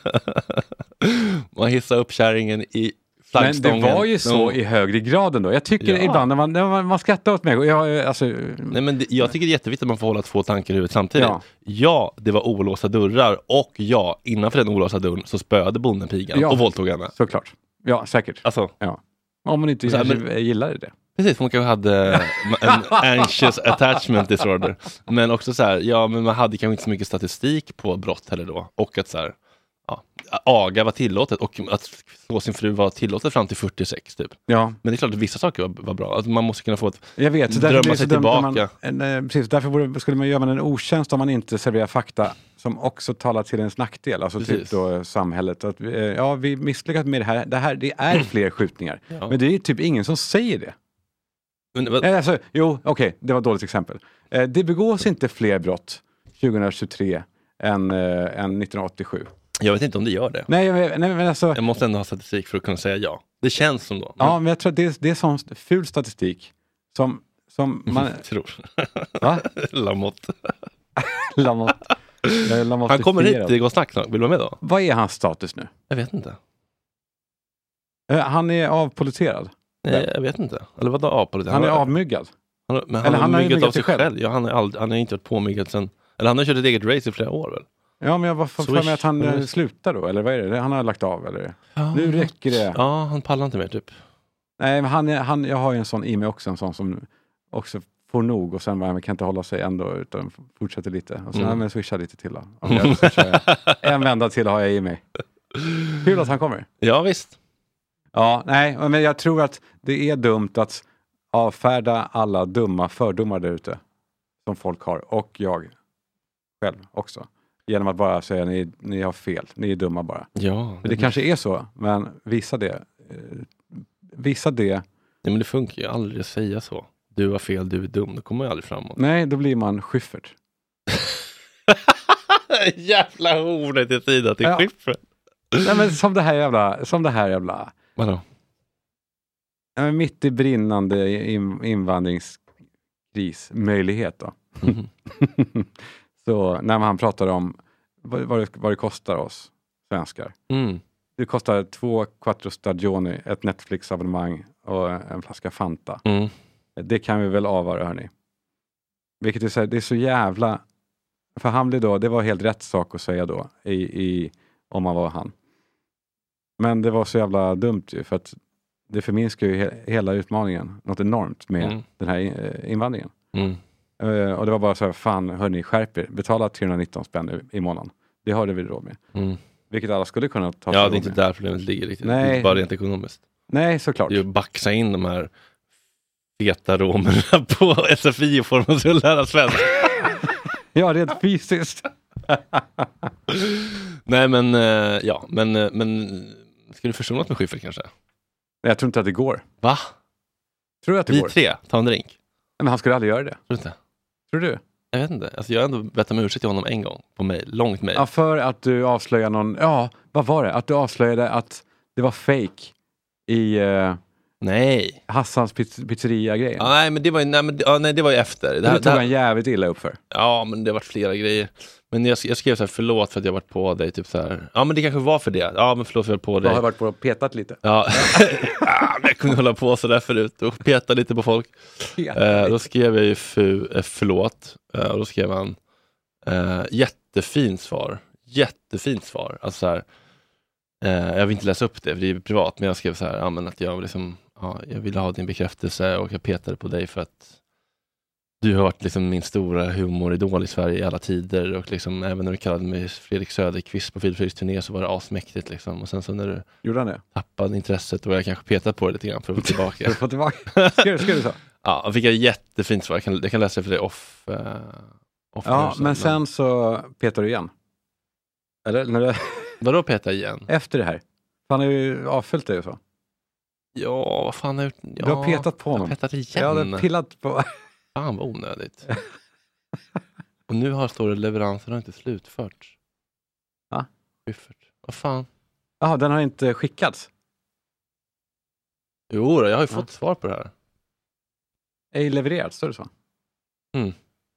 Man hissade upp kärringen i flaggstången. Men det var ju så no. i högre grad ändå. Jag tycker ja. ibland när man, när man, man skrattar åt mig. Jag, alltså... Nej, men det, jag tycker det är jätteviktigt att man får hålla två tankar i huvudet samtidigt. Ja, ja det var olåsta dörrar. Och ja, innanför den olåsta dörren så spöade bonden pigan ja. och våldtog henne. Såklart. Ja, säkert. Alltså. Ja. Om man inte så här, men, gillar det. Precis, hon kanske hade en anxious attachment disorder. Men också så här, ja men man hade kanske inte så mycket statistik på brott heller då. Och att så här, ja, aga var tillåtet och att slå sin fru var tillåtet fram till fyrtiosex typ. Ja. Men det är klart att vissa saker var, var bra. Att man måste kunna få ett Jag vet, så drömma sig tillbaka. Man, en, precis, därför borde, skulle man göra man en otjänst om man inte serverar fakta som också talar till ens nackdel. Alltså precis. Typ då samhället. Att, ja, vi misslyckas med det här. Det här, det är fler skjutningar. Ja. Men det är typ ingen som säger det. Men, vad... alltså, jo, okej, okay, det var ett dåligt exempel. Eh, det begås inte fler brott tjugohundratjugotre än, eh, än nittonhundraåttiosju. Jag vet inte om det gör det. Nej, nej, men alltså... Jag måste ändå ha statistik för att kunna säga ja. Det känns som då. Ja, men jag tror att det är, det är sån ful statistik som, som man... tror. Va? Lamotte. Lamotte. Lamotte. Han kommer hit i Gå snack. Vill du vara med då? Vad är hans status nu? Jag vet inte. Han är avpoliterad. Nej, jag vet inte. Eller vad då avpoliterad? Han är avmyggad. Han, men han eller har han har myggat myggat av sig själv. själv. Ja, han har aldrig, han har inte varit påmyggad sen. Eller han har kört ett eget race i flera år väl? Ja, men jag var för, för mig att han äh, slutar då. Eller vad är det? Han har lagt av eller? Ja. Nu räcker det. Ja, han pallar inte mer typ. Nej, men han, är, han, jag har ju en sån i mig också. En sån som också får nog. Och sen man kan inte hålla sig ändå. Utan fortsätter lite. Och sen mm. men switcha lite till då. Om jag switchar, en vända till har jag i mig. Kul att han kommer. Ja, visst. Ja, nej. Men jag tror att det är dumt att avfärda alla dumma fördomar där ute. Som folk har. Och jag själv också. Genom att bara säga ni, ni har fel. Ni är dumma bara. Ja. Det, det kanske är så. Men visa det. Eh, visa det. Nej, men det funkar ju aldrig att säga så. Du har fel, du är dum. Då kommer man ju aldrig framåt. Nej, då blir man Schyffert. Jävla hornet i sidan till ja. Schyffert. Nej, men som det här jävla... Som det här jävla... Vadå? Ja, mitt i brinnande in, invandringskris möjlighet då. Mm. Så när man pratar om vad, vad, det, vad det kostar oss svenskar. Mm. Det kostar två quattro stagioni, ett Netflix-abonnemang och en flaska Fanta. Mm. Det kan vi väl avvara, hörni. Vilket är så, det är så jävla... För han blev då, det var helt rätt sak att säga då i, i, om man var han. Men det var så jävla dumt ju, för att det förminskar ju he- hela utmaningen. Något enormt med mm. den här uh, invandringen. Mm. Uh, och det var bara så här, fan hörni, skärp er. Betala trehundranitton spänn i månaden. Det har det vi råd med. Mm. Vilket alla skulle kunna ta. Ja, det är inte där problemet ligger riktigt. Nej. Det är inte bara rent ekonomiskt. Nej, såklart. Det är ju att baxa in de här feta romerna på S F I och få dem att lära svenska. Ja, det är fysiskt. Nej, men ja, men, men ska du försona något med Schyffert kanske? Jag tror inte att det går. Va? Tror du att det Vi går? tre, ta en drink. Men han skulle aldrig göra det. Tror du inte? Tror du? Jag vet inte. Alltså jag har ändå bett om ursäkt till honom en gång på mig, långt mejl. Ja, för att du avslöjade någon, ja, vad var det? Att du avslöjade att det var fake i uh, nej. Hassans piz- pizzeria-grejen. Ja, nej, men det var ju, nej, men, ja, nej, det var ju efter. Det, det här, tog det här, han jävligt illa upp för. Ja, men det har varit flera grejer. Men jag, jag skrev så här, förlåt för att jag varit på dig, typ så här. Ja, men det kanske var för det. Ja, men förlåt för att jag var på dig. Jag har varit på och petat lite. Ja, ja men jag kunde hålla på så där förut och peta lite på folk. Eh, då skrev jag ju fu, eh, förlåt. Eh, och då skrev han eh, jättefint svar. Jättefint svar. Alltså så här, eh, jag vill inte läsa upp det, för det är privat. Men jag skrev så här, ja, men att jag liksom, ja, jag ville ha din bekräftelse och jag petade på dig för att du har varit liksom min stora humoridol i Sverige i alla tider, och liksom även när du kallade mig Fredrik Söderqvist på Filip Fredriks turné så var det asmäktigt liksom. Och sen så när du gjorde han det? Tappade intresset och jag kanske petat på det lite grann för att få tillbaka. För att få tillbaka? Ska du så? Ja, jag fick ett jättefint svar. Jag kan, jag kan läsa det för dig off. Uh, off ja, nu, men sen så petar du igen. Eller? När du... Vadå peta igen? Efter det här. Han har ju avfyllt dig och så. Ja, vad fan har jag gjort? Ja, du har petat på honom. Jag har petat igen. Ja, du har pillat på... Fan vad onödigt. Och nu har står det leveransen har inte slutförts. Ja. Schyffert. Vad fan? Ja, den har inte skickats. Jo, jag har ju ja. fått svar på det här. Ej levererat, står det så? Mm.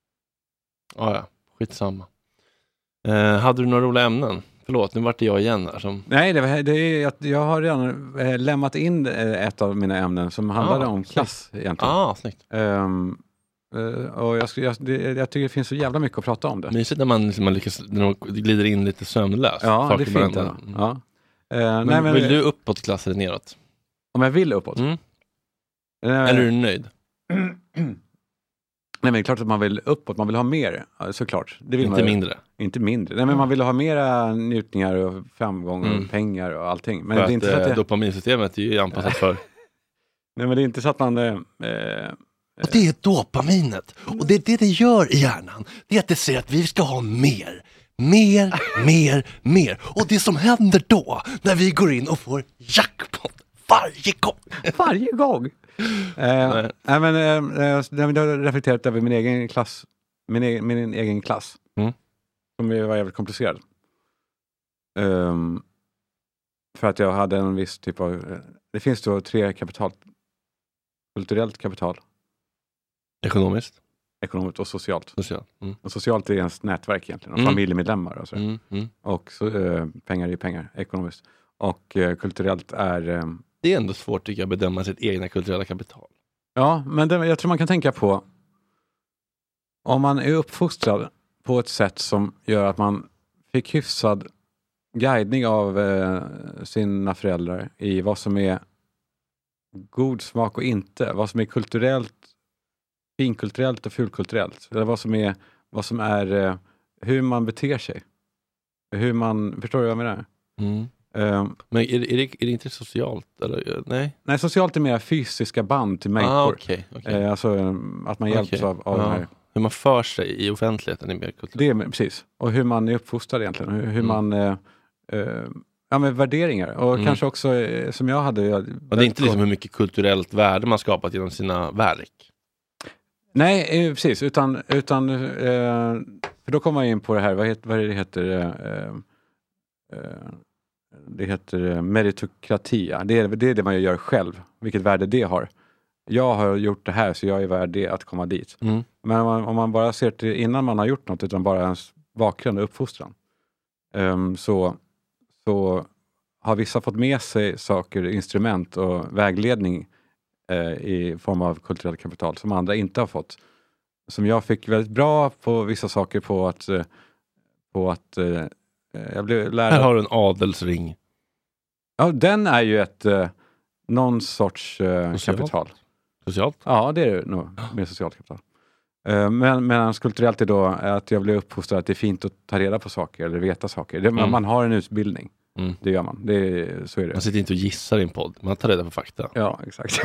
Ja, ja. Skitsamma. Eh, hade du några roliga ämnen? Förlåt, nu vart det jag igen här. Som... Nej, det, var, det är att jag har redan äh, lämnat in ett av mina ämnen som handlade ah, om klass snyggt. Egentligen. Ah, snyggt. Um, uh, och jag, jag, det, jag tycker det finns så jävla mycket att prata om det. Mysigt när man, liksom, man lyckas, när man glider in lite sömnlöst. Ja, Folk det är fint. Mm. Ja. Uh, men, nej, men, vill du uppåt klass eller neråt? Om jag vill uppåt? Mm. Uh, eller är du nöjd? Nej, men det är klart att man vill uppåt, man vill ha mer, såklart. Det vill inte man, mindre? Inte mindre. Nej, men man vill ha mera njutningar och framgång och mm. pengar och allting. Men för det är inte att, så att det... dopaminsystemet är ju anpassat för... Nej, men det är inte så att man... Eh, och det är dopaminet. Och det är det det gör i hjärnan. Det är att det säger att vi ska ha mer. Mer, mer, mer. Och det som händer då, när vi går in och får jackpot varje gång. Varje gång? Eh, nej, men eh, jag har reflekterat över min egen klass, min egen, min egen klass mm. som var jävligt komplicerad. Um, för att jag hade en viss typ av, det finns då tre kapital, kulturellt kapital, ekonomiskt, ekonomiskt och socialt. Socialt, mm. Och socialt är ens nätverk egentligen, och mm. familjemedlemmar och så. Mm. Mm. Och så, uh, pengar är pengar, ekonomiskt. Och uh, kulturellt är um, det är ändå svårt tycker jag att bedöma sitt egna kulturella kapital. Ja, men det, jag tror man kan tänka på om man är uppfostrad på ett sätt som gör att man fick hyfsad guidning av eh, sina föräldrar i vad som är god smak och inte. Vad som är kulturellt, finkulturellt och fulkulturellt. Eller vad som är, vad som är eh, hur man beter sig. Hur man, förstår du vad jag menar? Mm. Um, men är, är, det, är det inte socialt? Eller? Nej? Nej, socialt är mer fysiska band till människor. Ah, okay, okay. Eh, alltså att man hjälps okay. av, av ja. Den här. Hur man för sig i offentligheten är mer kulturellt. Det är precis. Och hur man är uppfostrad egentligen. Hur, hur mm. man... Eh, eh, ja, men värderingar. Och mm. kanske också eh, som jag hade... Jag, och det är inte liksom hur mycket kulturellt värde man skapat genom sina verk. Nej, eh, precis. Utan... utan eh, för då kommer man in på det här. Vad, heter, vad det heter... Eh, eh, det heter meritokratia. Det är, det är det man gör själv. Vilket värde det har. Jag har gjort det här så jag är värd det att komma dit. Mm. Men om man, om man bara ser till innan man har gjort något utan bara ens bakgrund och uppfostran. Um, så, så har vissa fått med sig saker, instrument och vägledning uh, i form av kulturellt kapital som andra inte har fått. Som jag fick väldigt bra på vissa saker på att, uh, på att uh, jag blev lärd. Här har du en adelsring. Ja, den är ju ett... Uh, någon sorts eh, kapital. Socialt? Ja, det är det nog. Mer socialt kapital. Uh, men, men kulturellt är då att jag blir uppfostrad att det är fint att ta reda på saker eller veta saker. Det, mm. Man har en utbildning. Mm. Det gör man. Det, så är det. Man sitter inte och gissar i en podd. Man tar reda på fakta. Ja, exakt.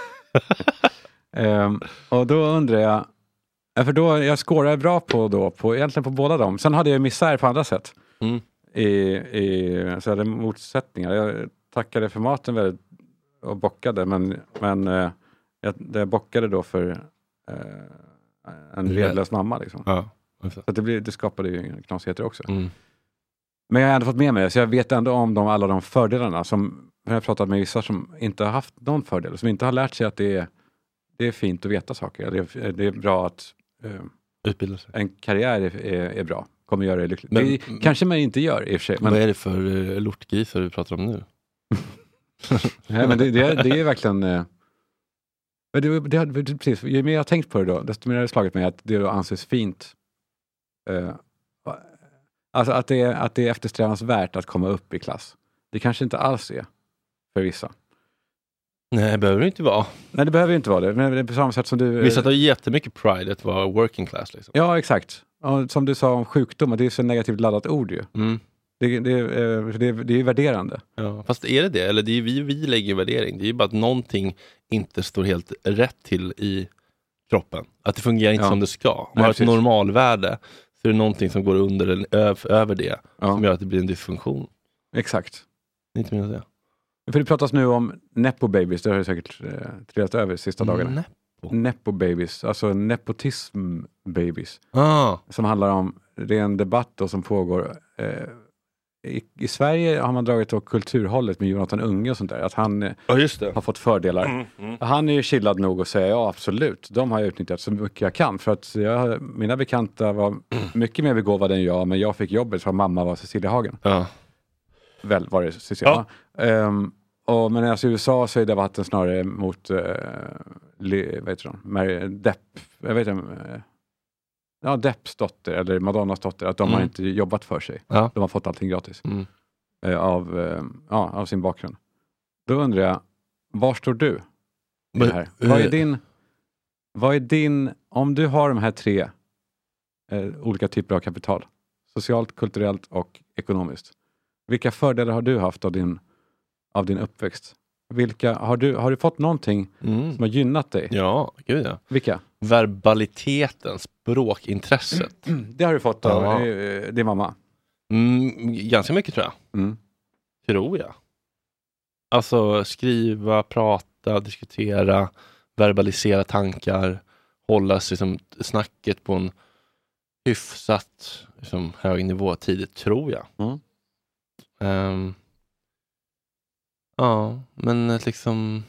um, och då undrar jag, för då jag skårar bra på då, på, egentligen på båda dem. Sen hade jag missar på andra sätt. Mm. I, i så hade motsättningar. Jag tackade för maten väldigt och bockade, men, men uh, jag, jag bockade då för uh, en redlös mamma liksom. Ja, så att det, blir, det skapade ju knasigheter också. Mm. Men jag har ändå fått med mig, så jag vet ändå om de, alla de fördelarna som jag har pratat med vissa som inte har haft någon fördel, som inte har lärt sig att det är, det är fint att veta saker. Det är, det är bra att uh, utbilda sig. En karriär är, är, är bra. Kommer göra det lyckligt. Men, det kanske man inte gör i och för sig. Men vad är det för uh, lortgrisar du pratar om nu? Nej, men det, det, det är verkligen... Uh, det, det, det, precis, ju mer jag har tänkt på det då, desto mer har det slagit mig att det då anses fint. Uh, alltså att det, är, att det är eftersträvansvärt att komma upp i klass. Det kanske inte alls är för vissa. Nej, det behöver det inte vara. Nej, det behöver inte vara det. Men det är på samma sätt som du... Vissa har jättemycket pride att vara working class. Liksom. Ja, exakt. Och som du sa om sjukdom, det är så negativt laddat ord ju. Mm. Det, det, det, det är ju värderande. Ja, fast är det det? Eller det är vi, vi lägger värdering. Det är ju bara att någonting inte står helt rätt till i kroppen. Att det fungerar inte ja. som det ska. Om man har ett normalvärde så är det någonting som går under eller över det ja. som gör att det blir en dysfunktion. Exakt. Inte minst det. För det pratas nu om nepo babies, det har jag säkert eh, trillat över de sista dagarna. Nepo? Nepo babies, alltså nepotism babies. Ah. Som handlar om, det är en debatt då som pågår. Eh, i, I Sverige har man dragit då kulturhållet med Jonathan Unge och sånt där. Att han eh, ja, just det. har fått fördelar. Mm, mm. Han är ju chillad nog att säga ja absolut, de har jag utnyttjat så mycket jag kan. För att jag, mina bekanta var mycket mer begåvade än jag, men jag fick jobbet för mamma var Cecilia Hagen. Ja. Väl var det Cecilia. Ja. Um, och, men alltså i U S A så är debatten snarare mot uh, li, vad heter de? Depp, jag vet inte, uh, ja, Depps dotter eller Madonnas dotter, att de mm. har inte jobbat för sig. Ja. De har fått allting gratis mm. uh, av, uh, ja, av sin bakgrund. Då undrar jag, var står du i det här? Men, vad är din, vad är din, om du har de här tre uh, olika typer av kapital, socialt, kulturellt och ekonomiskt, vilka fördelar har du haft av din, av din uppväxt? Vilka, har, du, har du fått någonting mm. som har gynnat dig? Ja, gud ja. Vilka? Verbaliteten, språkintresset. Mm. Det har du fått av ja. din mamma? Mm, ganska mycket tror jag. Mm. Tror jag. Alltså skriva, prata, diskutera, verbalisera tankar, hålla sig som snacket på en hyfsat liksom, hög nivå tidigt, tror jag. Mm. Um, ja, men liksom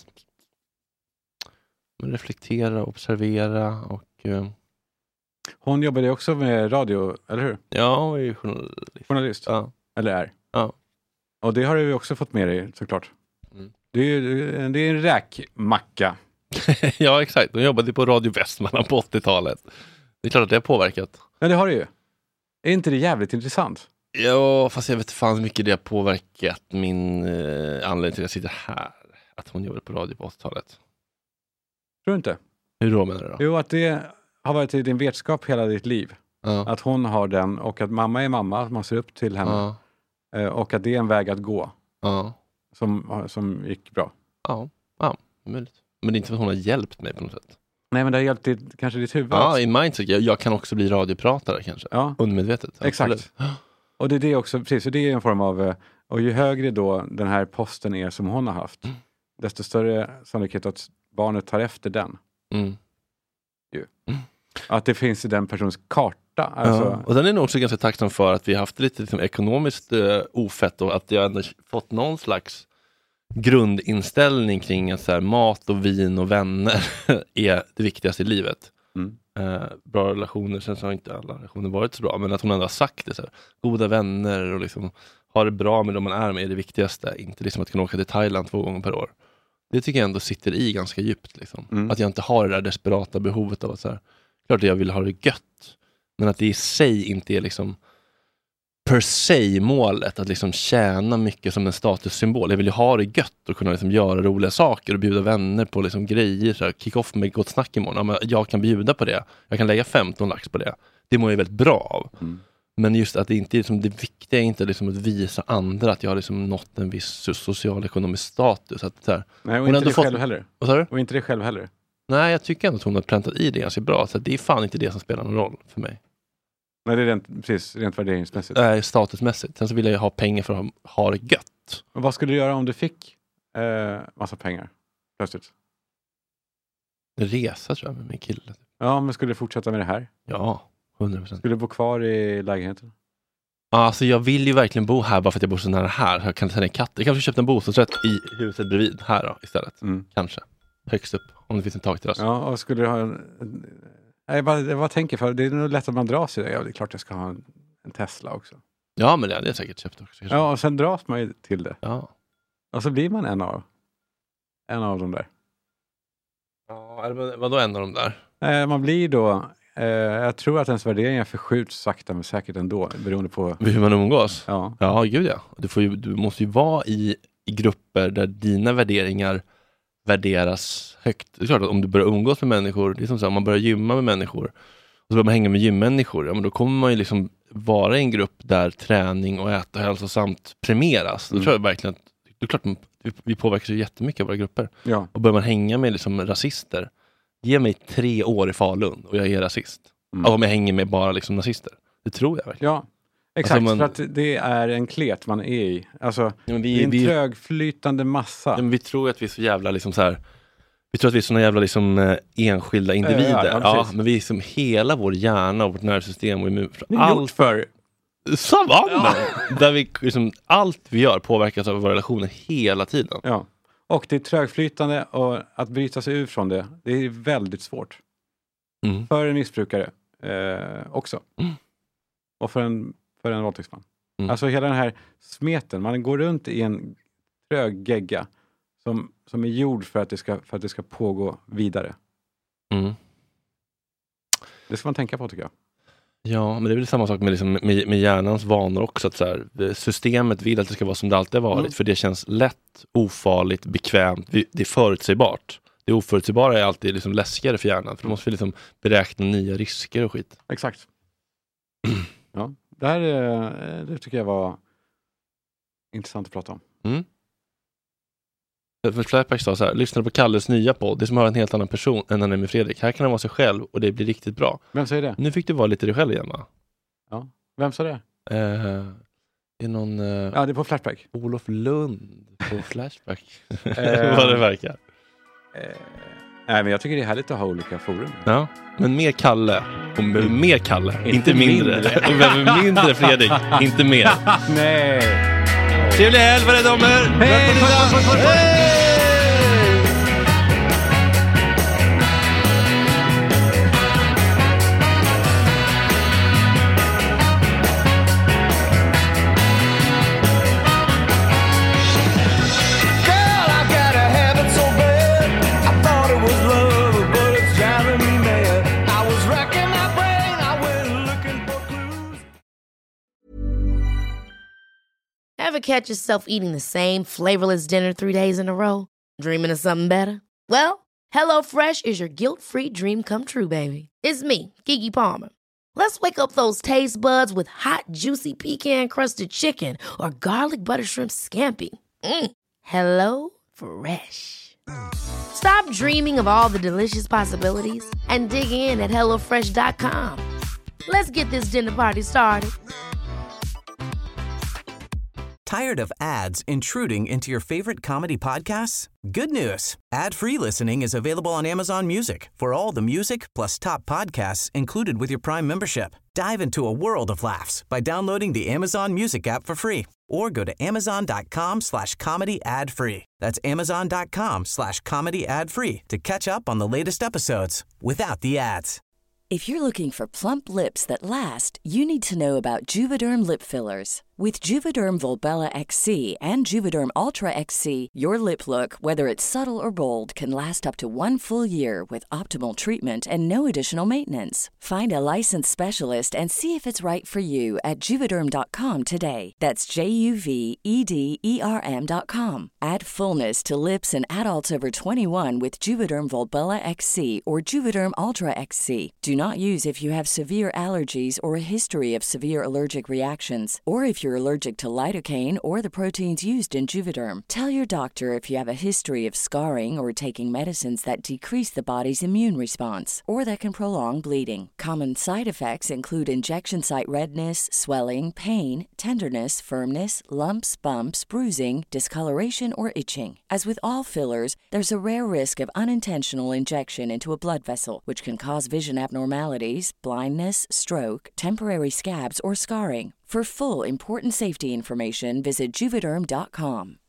reflektera, observera och uh, hon jobbade också med radio, eller hur? Ja, hon är ju journalist. Journalist? Ja. Eller är? Ja. Och det har du också fått med dig, såklart. Mm. Det är ju det är en räkmacka. Ja, exakt. Hon jobbade på Radio Västmanland på åttiotalet. Det är klart att det har påverkat. Ja, det har det ju. Är inte det jävligt intressant? Ja, fast jag vet fan mycket det har påverkat min eh, anledning till att jag sitter här. Att hon jobbade på radio på åttiotalet. Tror du inte? Hur då menar du då? Jo, att det har varit i din vetskap hela ditt liv. Ja. Att hon har den och att mamma är mamma, att man ser upp till henne. Ja. Eh, och att det är en väg att gå. Ja. Som, som gick bra. Ja, ja, möjligt. Men det är inte för att hon har hjälpt mig på något sätt. Nej, men det har hjälpt ditt, kanske ditt huvud. Ja, i mindset. Jag, jag kan också bli radiopratare kanske. Ja. Undermedvetet. Exakt. Och det är det också, precis. Och det är en form av, och ju högre då den här posten är som hon har haft, mm. desto större sannolikhet att barnet tar efter den. Mm. Ju. Mm. Att det finns i den persons karta. Alltså. Ja. Och den är nog också ganska tacksam för att vi har haft lite liksom, ekonomiskt uh, ofett och att jag ändå fått någon slags grundinställning kring att så här, mat och vin och vänner är det viktigaste i livet. Mm. Uh, bra relationer, sen så har inte alla relationer varit så bra, men att hon ändå har sagt det så här, goda vänner och liksom ha det bra med dem man är med är det viktigaste, inte liksom att kunna åka till Thailand två gånger per år. Det tycker jag ändå sitter i ganska djupt liksom. Mm. Att jag inte har det där desperata behovet av att så här, klart att jag vill ha det gött, men att det i sig inte är liksom per se målet att liksom tjäna mycket som en statussymbol. Jag vill ju ha det gött och kunna liksom göra roliga saker och bjuda vänner på liksom grejer. Så här, kick off med Gott Snack imorgon. Ja, men jag kan bjuda på det. Jag kan lägga femton lax på det. Det mår jag väldigt bra av. Mm. Men just att det inte är liksom, det viktiga är inte liksom att visa andra att jag har liksom nått en viss social ekonomisk status. Att, så här, Nej, och inte det fått... själv heller. Vad sa du? Och inte det själv heller. Nej, jag tycker ändå att hon har präntat i det ganska bra. Så det är fan inte det som spelar någon roll för mig. Nej, det är rent, precis, rent värderingsmässigt. Nej, statusmässigt. Sen så vill jag ju ha pengar för att ha, ha det gött. Och vad skulle du göra om du fick eh, massa pengar? Plötsligt. Resa tror jag med min kille. Ja, men skulle du fortsätta med det här? Ja, hundra procent. Skulle du bo kvar i lägenheten? Alltså jag vill ju verkligen bo här bara för att jag bor så nära här. Jag kan ta ner katter. Jag kanske köpte en bostadsrätt i huset bredvid här då, istället. Mm. Kanske. Högst upp. Om det finns en takterrass. Ja, och skulle du ha en... Nej, jag bara, jag bara tänker för det är nog lätt att man dras i det. Ja, det är klart jag ska ha en, en Tesla också. Ja, men det hade jag säkert köpt också. Kanske. Ja, och sen dras man ju till det. Ja. Och så blir man en av en av dem där. Ja, vadå en av dem där? Eh, man blir då... Eh, jag tror att ens värderingar förskjuts sakta men säkert ändå. Beroende på... Hur man umgås? Ja. Ja, gud ja. Du, får ju, du måste ju vara i, i grupper där dina värderingar värderas högt. Det är klart att om du börjar umgås med människor, det är som så här, om man börjar gymma med människor och så börjar man hänga med gymmänniskor, ja, men då kommer man ju liksom vara i en grupp där träning och äta hälsosamt premieras. Då mm. tror jag verkligen att det är klart att vi påverkas ju jättemycket av våra grupper. Ja. Och börjar man hänga med liksom rasister, ge mig tre år i Falun och jag är rasist. Mm. Om jag hänger med bara liksom nazister. Det tror jag verkligen. Ja, exakt. Alltså man, för att det är en klet man är i. Alltså, ja, men vi, det är en vi, trögflytande massa. Ja, men vi tror att vi är så jävla liksom så här. Vi tror att vi är såna jävla liksom eh, enskilda individer. Ja, ja, men vi är som hela vår hjärna och vårt nervsystem och immunförsvar. Allt för savannen. Ja. Där vi liksom, allt vi gör påverkas av våra relationer hela tiden. Ja. Och det är trögflytande och att bryta sig ur från det, det är väldigt svårt. Mm. För en missbrukare eh, också. Mm. Och för en, för en våldtäktsman. Mm. Alltså hela den här smeten, man går runt i en trög gegga som, som är gjord för att, det ska, för att det ska pågå vidare. Mm. Det ska man tänka på tycker jag. Ja, men det är väl samma sak med, liksom, med, med hjärnans vanor också. Att så här, systemet vill att det ska vara som det alltid har varit. Mm. För det känns lätt, ofarligt, bekvämt. Det är förutsägbart. Det oförutsägbara är alltid liksom läskigare för hjärnan. För då måste vi liksom beräkna nya risker och skit. Exakt. Ja, det här det tycker jag var intressant att prata om. Mm. För Flashback sa så här, lyssna på Kalles nya podd. Det som har en helt annan person än han är med Fredrik. Här kan han vara sig själv och det blir riktigt bra. Vem säger det? Nu fick du vara lite dig själv igen, va? Ja, vem sa det? Eh, det är någon... Eh, ja, det är på Flashback. Olof Lund på Flashback. Vad det verkar. Eh, nej, men jag tycker det är härligt att ha olika forum. Ja, men mer Kalle. Och mer Kalle, inte, inte mindre. mindre. mindre Fredrik, inte mer. Nej. Trevlig helg, vad är det damer? Hej! Hej! Ever catch yourself eating the same flavorless dinner three days in a row? Dreaming of something better? Well, HelloFresh is your guilt-free dream come true, baby. It's me, Keke Palmer. Let's wake up those taste buds with hot, juicy pecan-crusted chicken or garlic butter shrimp scampi. Mm. Hello Fresh. Stop dreaming of all the delicious possibilities and dig in at hello fresh dot com. Let's get this dinner party started. Tired of ads intruding into your favorite comedy podcasts? Good news. Ad-free listening is available on Amazon Music for all the music plus top podcasts included with your Prime membership. Dive into a world of laughs by downloading the Amazon Music app for free or go to amazon.com slash comedy ad free. That's amazon.com slash comedy ad free to catch up on the latest episodes without the ads. If you're looking for plump lips that last, you need to know about Juvederm lip fillers. With Juvederm Volbella X C and Juvederm Ultra X C, your lip look, whether it's subtle or bold, can last up to one full year with optimal treatment and no additional maintenance. Find a licensed specialist and see if it's right for you at Juvederm dot com today. That's J U V E D E R M dot com. Add fullness to lips in adults over twenty-one with Juvederm Volbella X C or Juvederm Ultra X C. Do not use if you have severe allergies or a history of severe allergic reactions, or if you're allergic to lidocaine or the proteins used in Juvederm. Tell your doctor if you have a history of scarring or taking medicines that decrease the body's immune response or that can prolong bleeding. Common side effects include injection site redness, swelling, pain, tenderness, firmness, lumps, bumps, bruising, discoloration, or itching. As with all fillers, there's a rare risk of unintentional injection into a blood vessel, which can cause vision abnormalities, blindness, stroke, temporary scabs, or scarring. For full important safety information, visit Juvederm dot com.